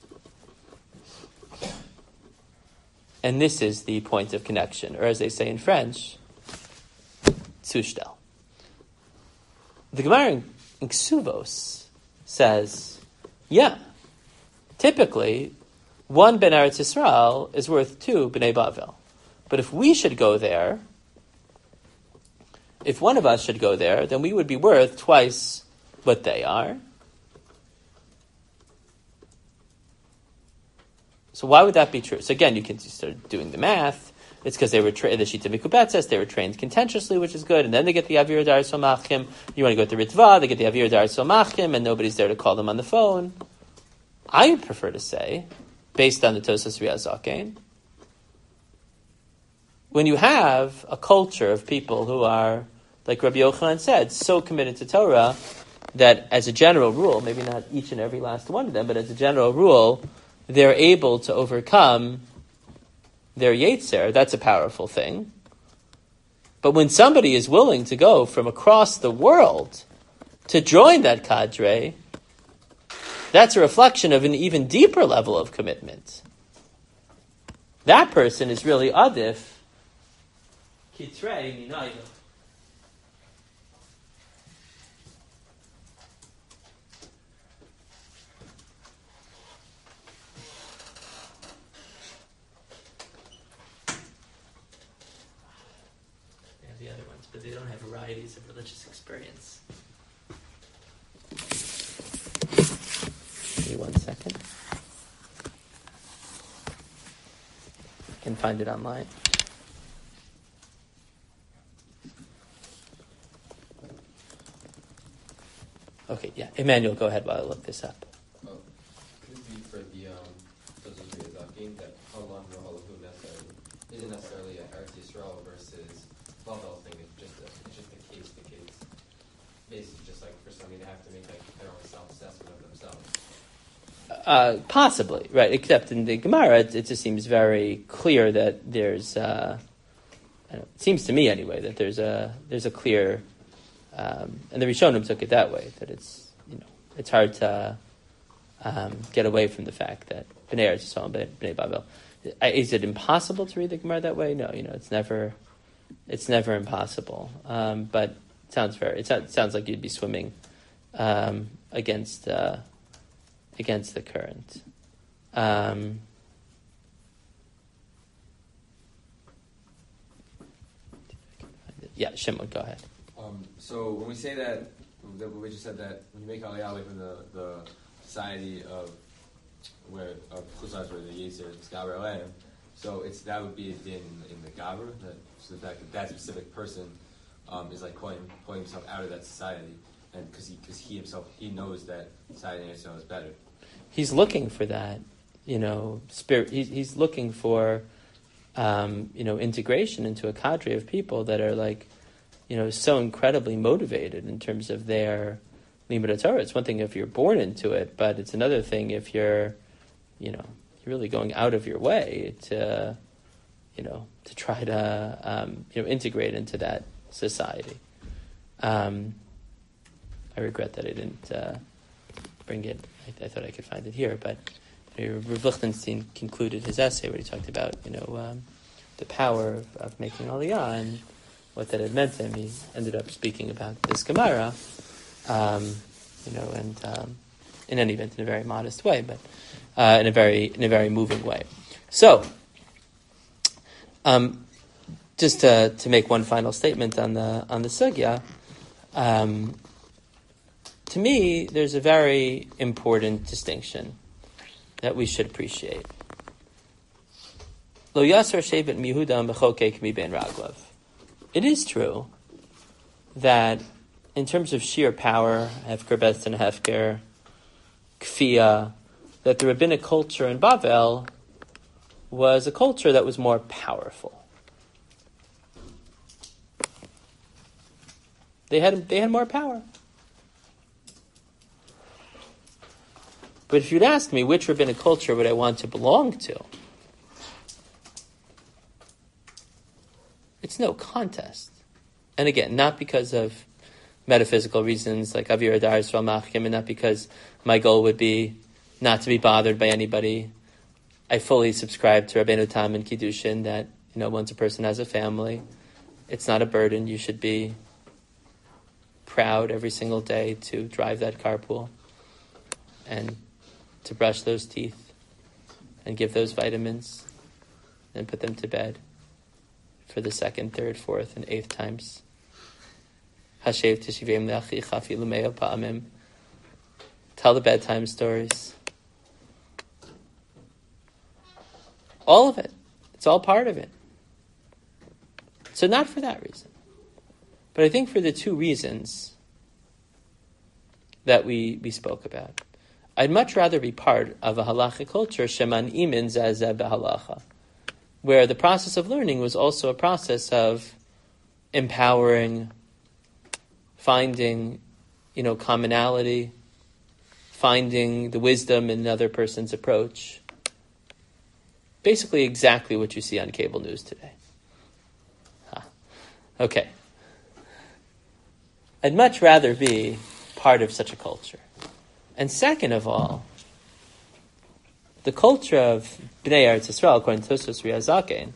And this is the point of connection, or as they say in French, Zushtel. The Gemara in Ksuvos says, yeah, typically, one Ben Eretz Yisrael is worth two Bnei Bavel. But if we should go there, if one of us should go there, then we would be worth twice what they are. So why would that be true? So again, you can start doing the math. It's because they were tra- the Shita Mikubetzes, they were trained contentiously, which is good, and then they get the Avir Dar Somachim. You want to go to Ritva, they get the Avir Dar Somachim, and nobody's there to call them on the phone. I would prefer to say, based on the Tosas Riazaken, when you have a culture of people who are, like Rabbi Yochanan said, so committed to Torah that as a general rule, maybe not each and every last one of them, but as a general rule, they're able to overcome their Yetzer. That's a powerful thing. But when somebody is willing to go from across the world to join that cadre, that's a reflection of an even deeper level of commitment. That person is really Adif Kitrei Minayim. They have the other ones, but they don't have varieties of religious experience. Give me one second. I can find it online. Okay, yeah. Emmanuel, go ahead while I look this up. Oh, could it be for the um, those of you that Allah necessarily isn't necessarily a Eretz Yisrael versus Bavel thing? It's just a, it's just a case to case. Basically, just like for somebody to have to make like their own self-assessment of themselves. Uh, possibly, right? Except in the Gemara, it, it just seems very clear that there's. Uh, I don't, it seems to me anyway that there's a there's a clear. Um, and the Rishonim took it that way, that it's, you know, it's hard to um, get away from the fact that Bnei Eretz Yisrael and Bnei Bavel. Is it impossible to read the Gemara that way? No, you know, it's never, it's never impossible. Um, but it sounds very, it sounds, it sounds like you'd be swimming um, against uh, against the current. Um, yeah, Shimon, go ahead. Um, so when we say that, that we just said that when you make Aliyah away from the, the society of where of Chutzlars where the Yetzer is Gaber Aleim, so it's that would be a din in the Gaber, that so that that specific person um, is like pulling pulling himself out of that society, and because he because he himself he knows that society in itself is better. He's looking for that, you know, spirit. He's he's looking for, um, you know, integration into a cadre of people that are like, you know, so incredibly motivated in terms of their limud Torah. It's one thing if you're born into it, but it's another thing if you're, you know, you're really going out of your way to, you know, to try to, um, you know, integrate into that society. Um, I regret that I didn't uh, bring it. I, I thought I could find it here, but you know, Rav Lichtenstein concluded his essay where he talked about, you know, um, the power of, of making Aliyah and what that had meant to him. He ended up speaking about this Gemara, um, you know, and um, in any event, in a very modest way, but uh, in a very in a very moving way. So, um, just to to make one final statement on the on the sugya, um, to me, there's a very important distinction that we should appreciate. Lo yasar shevet mihuda mechokek mi ben raglav. It is true that in terms of sheer power, Hefker Best and Hefker, Kfiyah, that the rabbinic culture in Bavel was a culture that was more powerful. They had they had more power. But if you'd ask me which rabbinic culture would I want to belong to, it's no contest. And again, not because of metaphysical reasons like Avir Adar Yisrael Machkim, and not because my goal would be not to be bothered by anybody. I fully subscribe to Rabbeinu Tam and Kiddushin that, you know, once a person has a family, it's not a burden. You should be proud every single day to drive that carpool and to brush those teeth and give those vitamins and put them to bed for the second, third, fourth, and eighth times. Hashev tishivim le'achicha afilu mea pa'amim. Tell the bedtime stories. All of it. It's all part of it. So not for that reason. But I think for the two reasons that we, we spoke about. I'd much rather be part of a halachic culture, sheman imin zazeh behalacha, where the process of learning was also a process of empowering, finding, you know, commonality, finding the wisdom in another person's approach. Basically exactly what you see on cable news today. Huh. Okay. I'd much rather be part of such a culture. And second of all, the culture of Bnei Eretz Yisrael, according to Tosfos Riazaken,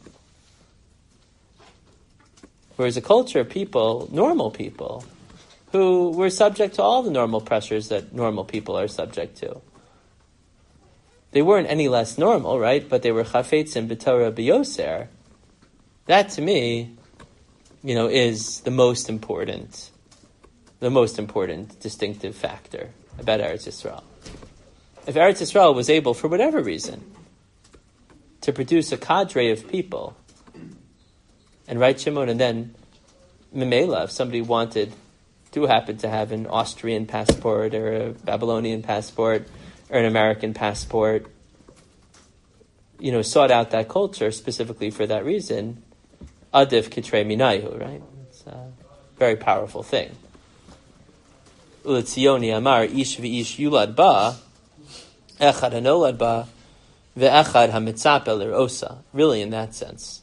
whereas a culture of people, normal people, who were subject to all the normal pressures that normal people are subject to. They weren't any less normal, right? But they were chafetzim b'Torah b'yoser. That, to me, you know, is the most important, the most important distinctive factor about Eretz Yisrael. If Eretz Yisrael was able, for whatever reason, to produce a cadre of people, and right, Shimon, and then Memela, if somebody wanted, do happen to have an Austrian passport or a Babylonian passport or an American passport, you know, sought out that culture specifically for that reason, Adif Kitrei Minayu, right? It's a very powerful thing. Uletzioni Amar Ish v'ish Yulad Ba Echad Hanolad Ba Ve'echad Hamitzapeh L'Osa. Really, in that sense.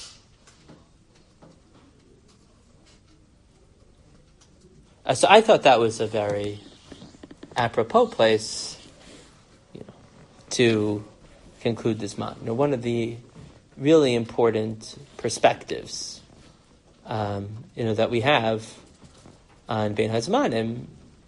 Uh, so I thought that was a very apropos place, you know, to conclude this man. You know, one of the really important perspectives, um, you know, that we have on Bein Hazmanim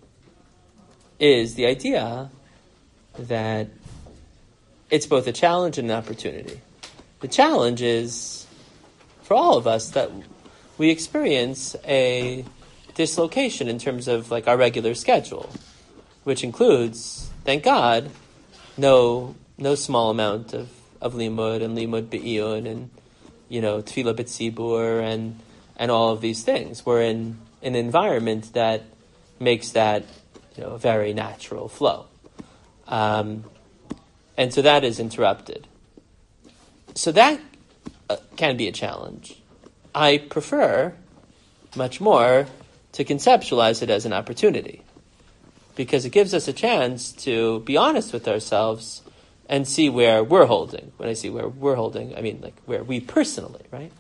is the idea that it's both a challenge and an opportunity. The challenge is, for all of us, that we experience a dislocation in terms of like our regular schedule, which includes, thank God, no no small amount of, of limud and limud be'iyun and, you know, tefillah b'tzibur and and all of these things. We're in an environment that makes that, you know, a very natural flow. Um, and so that is interrupted. So that uh, can be a challenge. I prefer much more to conceptualize it as an opportunity, because it gives us a chance to be honest with ourselves and see where we're holding. When I see where we're holding, I mean like where we personally, right?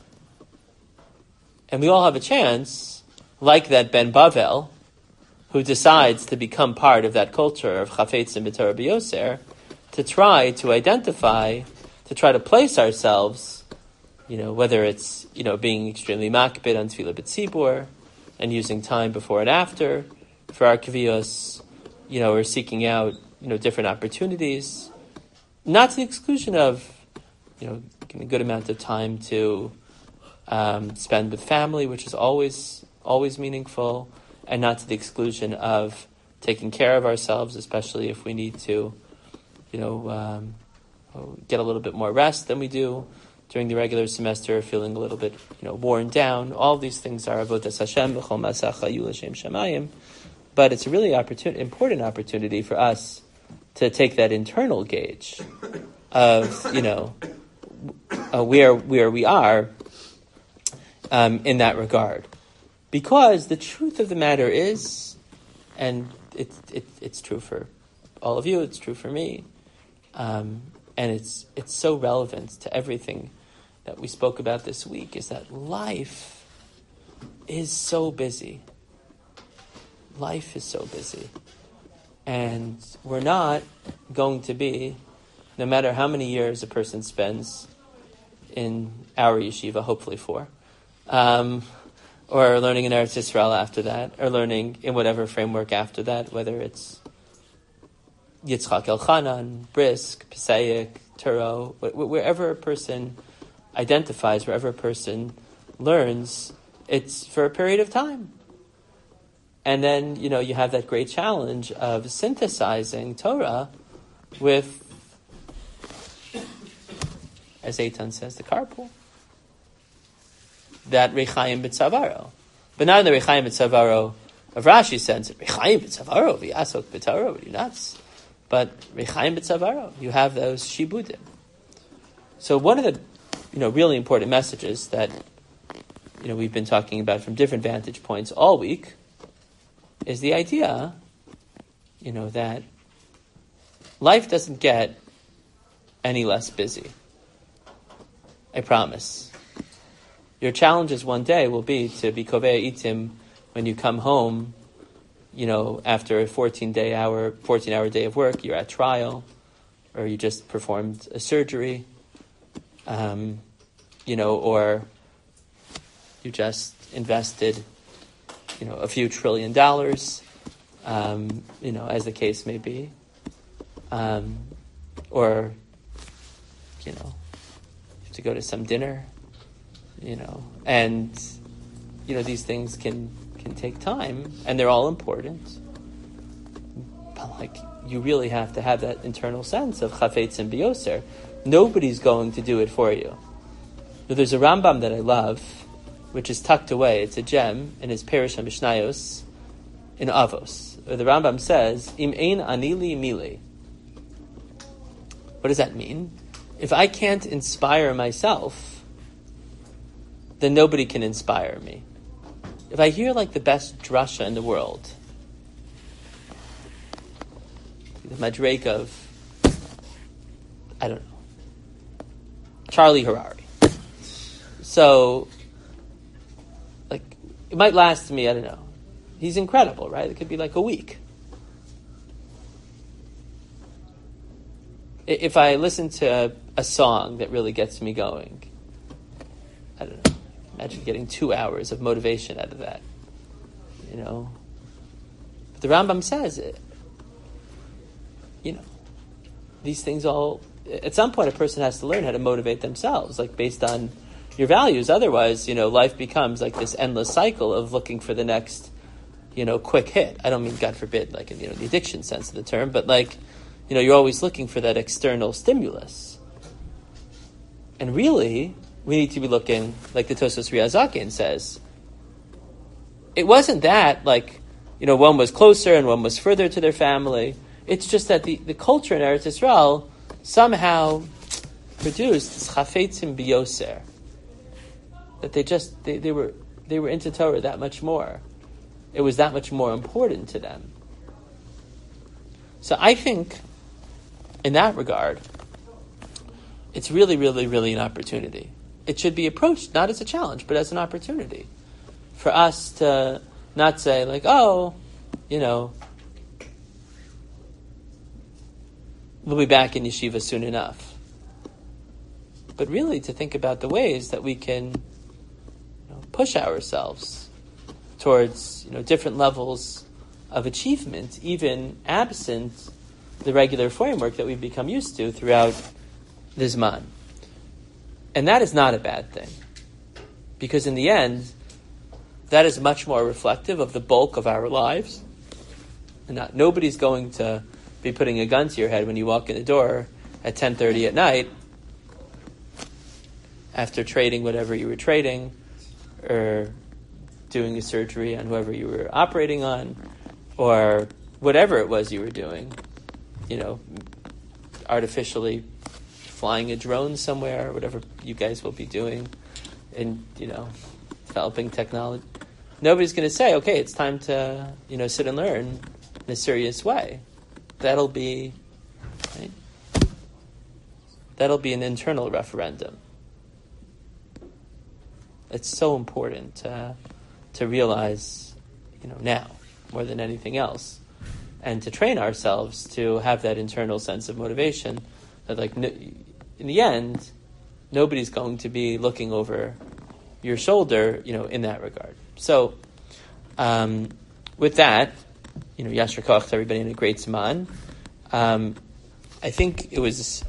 And we all have a chance, like that Ben Bavel, who decides to become part of that culture of Chafetzim b'Torah b'Yoser, to try to identify, to try to place ourselves, you know, whether it's, you know, being extremely makbid on Tefillah b'Tzibur, and using time before and after for our kaviyos, you know, or seeking out, you know, different opportunities, not to the exclusion of, you know, giving a good amount of time to um, spend with family, which is always always meaningful, and not to the exclusion of taking care of ourselves, especially if we need to, you know, um, get a little bit more rest than we do during the regular semester, feeling a little bit, you know, worn down. All these things are avodas Hashem, b'chol masach hayu l'shem shamayim. But it's a really opportun- important opportunity for us to take that internal gauge of, you know, uh, where where we are um, in that regard. Because the truth of the matter is, and it, it, it's true for all of you, it's true for me, um, and it's it's so relevant to everything that we spoke about this week is that life is so busy. Life is so busy. And we're not going to be, no matter how many years a person spends in our yeshiva, hopefully four, um, or learning in Eretz Yisrael after that, or learning in whatever framework after that, whether it's Yitzchak Elchanan, Brisk, Pesach, Turo, wherever a person identifies, wherever a person learns, it's for a period of time. And then, you know, you have that great challenge of synthesizing Torah with, as Eitan says, the carpool. That Rechaim B'Tzavaro. But not in the Rechaim B'Tzavaro of Rashi's sense, Rechaim B'Tzavaro, V'yasok B'Torah, are you nuts? But Rechaim B'Tzavaro, you have those shibudim. So one of the, you know, really important messages that, you know, we've been talking about from different vantage points all week is the idea, you know, that life doesn't get any less busy. I promise. Your challenges one day will be to be kovei itim when you come home, you know, after a fourteen day hour, fourteen hour day of work, you're at trial, or you just performed a surgery, um, you know, or you just invested, you know, a few trillion dollars, um, you know, as the case may be, um, or, you know, you have to go to some dinner, you know, and, you know, these things can, can take time, and they're all important, but, like, you really have to have that internal sense of chafetz and bioser. Nobody's going to do it for you. Now, there's a Rambam that I love, which is tucked away. It's a gem in his Perush HaMishnayos in Avos. The Rambam says, Im ein anili mili. What does that mean? If I can't inspire myself, then nobody can inspire me. If I hear like the best drasha in the world, the Madrek of, I don't know, Charlie Harari. So, like, it might last me, I don't know. He's incredible, right? It could be like a week. If I listen to a, a song that really gets me going, I don't know, imagine getting two hours of motivation out of that, you know. But the Rambam says it, you know, these things all, at some point a person has to learn how to motivate themselves, like based on your values. Otherwise, you know, life becomes like this endless cycle of looking for the next, you know, quick hit. I don't mean, God forbid, like in, you know, the addiction sense of the term, but like, you know, you're always looking for that external stimulus. And really, we need to be looking, like the Tosfos Riazakin says, it wasn't that, like, you know, one was closer and one was further to their family. It's just that the, the culture in Eretz Yisrael somehow produced this chafetzim biyoser. That they just, they, they were they were into Torah that much more. It was that much more important to them. So I think, in that regard, it's really, really, really an opportunity. It should be approached not as a challenge, but as an opportunity for us to not say like, oh, you know, we'll be back in yeshiva soon enough. But really to think about the ways that we can, you know, push ourselves towards, you know, different levels of achievement, even absent the regular framework that we've become used to throughout the Zman. And that is not a bad thing. Because in the end, that is much more reflective of the bulk of our lives. And not, nobody's going to be putting a gun to your head when you walk in the door at ten thirty at night after trading whatever you were trading or doing a surgery on whoever you were operating on or whatever it was you were doing, you know, artificially flying a drone somewhere, whatever you guys will be doing and, you know, developing technology. Nobody's going to say, okay, it's time to, you know, sit and learn in a serious way. That'll be, right? That'll be an internal referendum. it's so important uh, to realize, you know, now more than anything else, and to train ourselves to have that internal sense of motivation that, like, no, in the end, nobody's going to be looking over your shoulder, you know, in that regard. So, um, with that, you know, Yashar Koach to everybody in a great Zman. Um, I think it was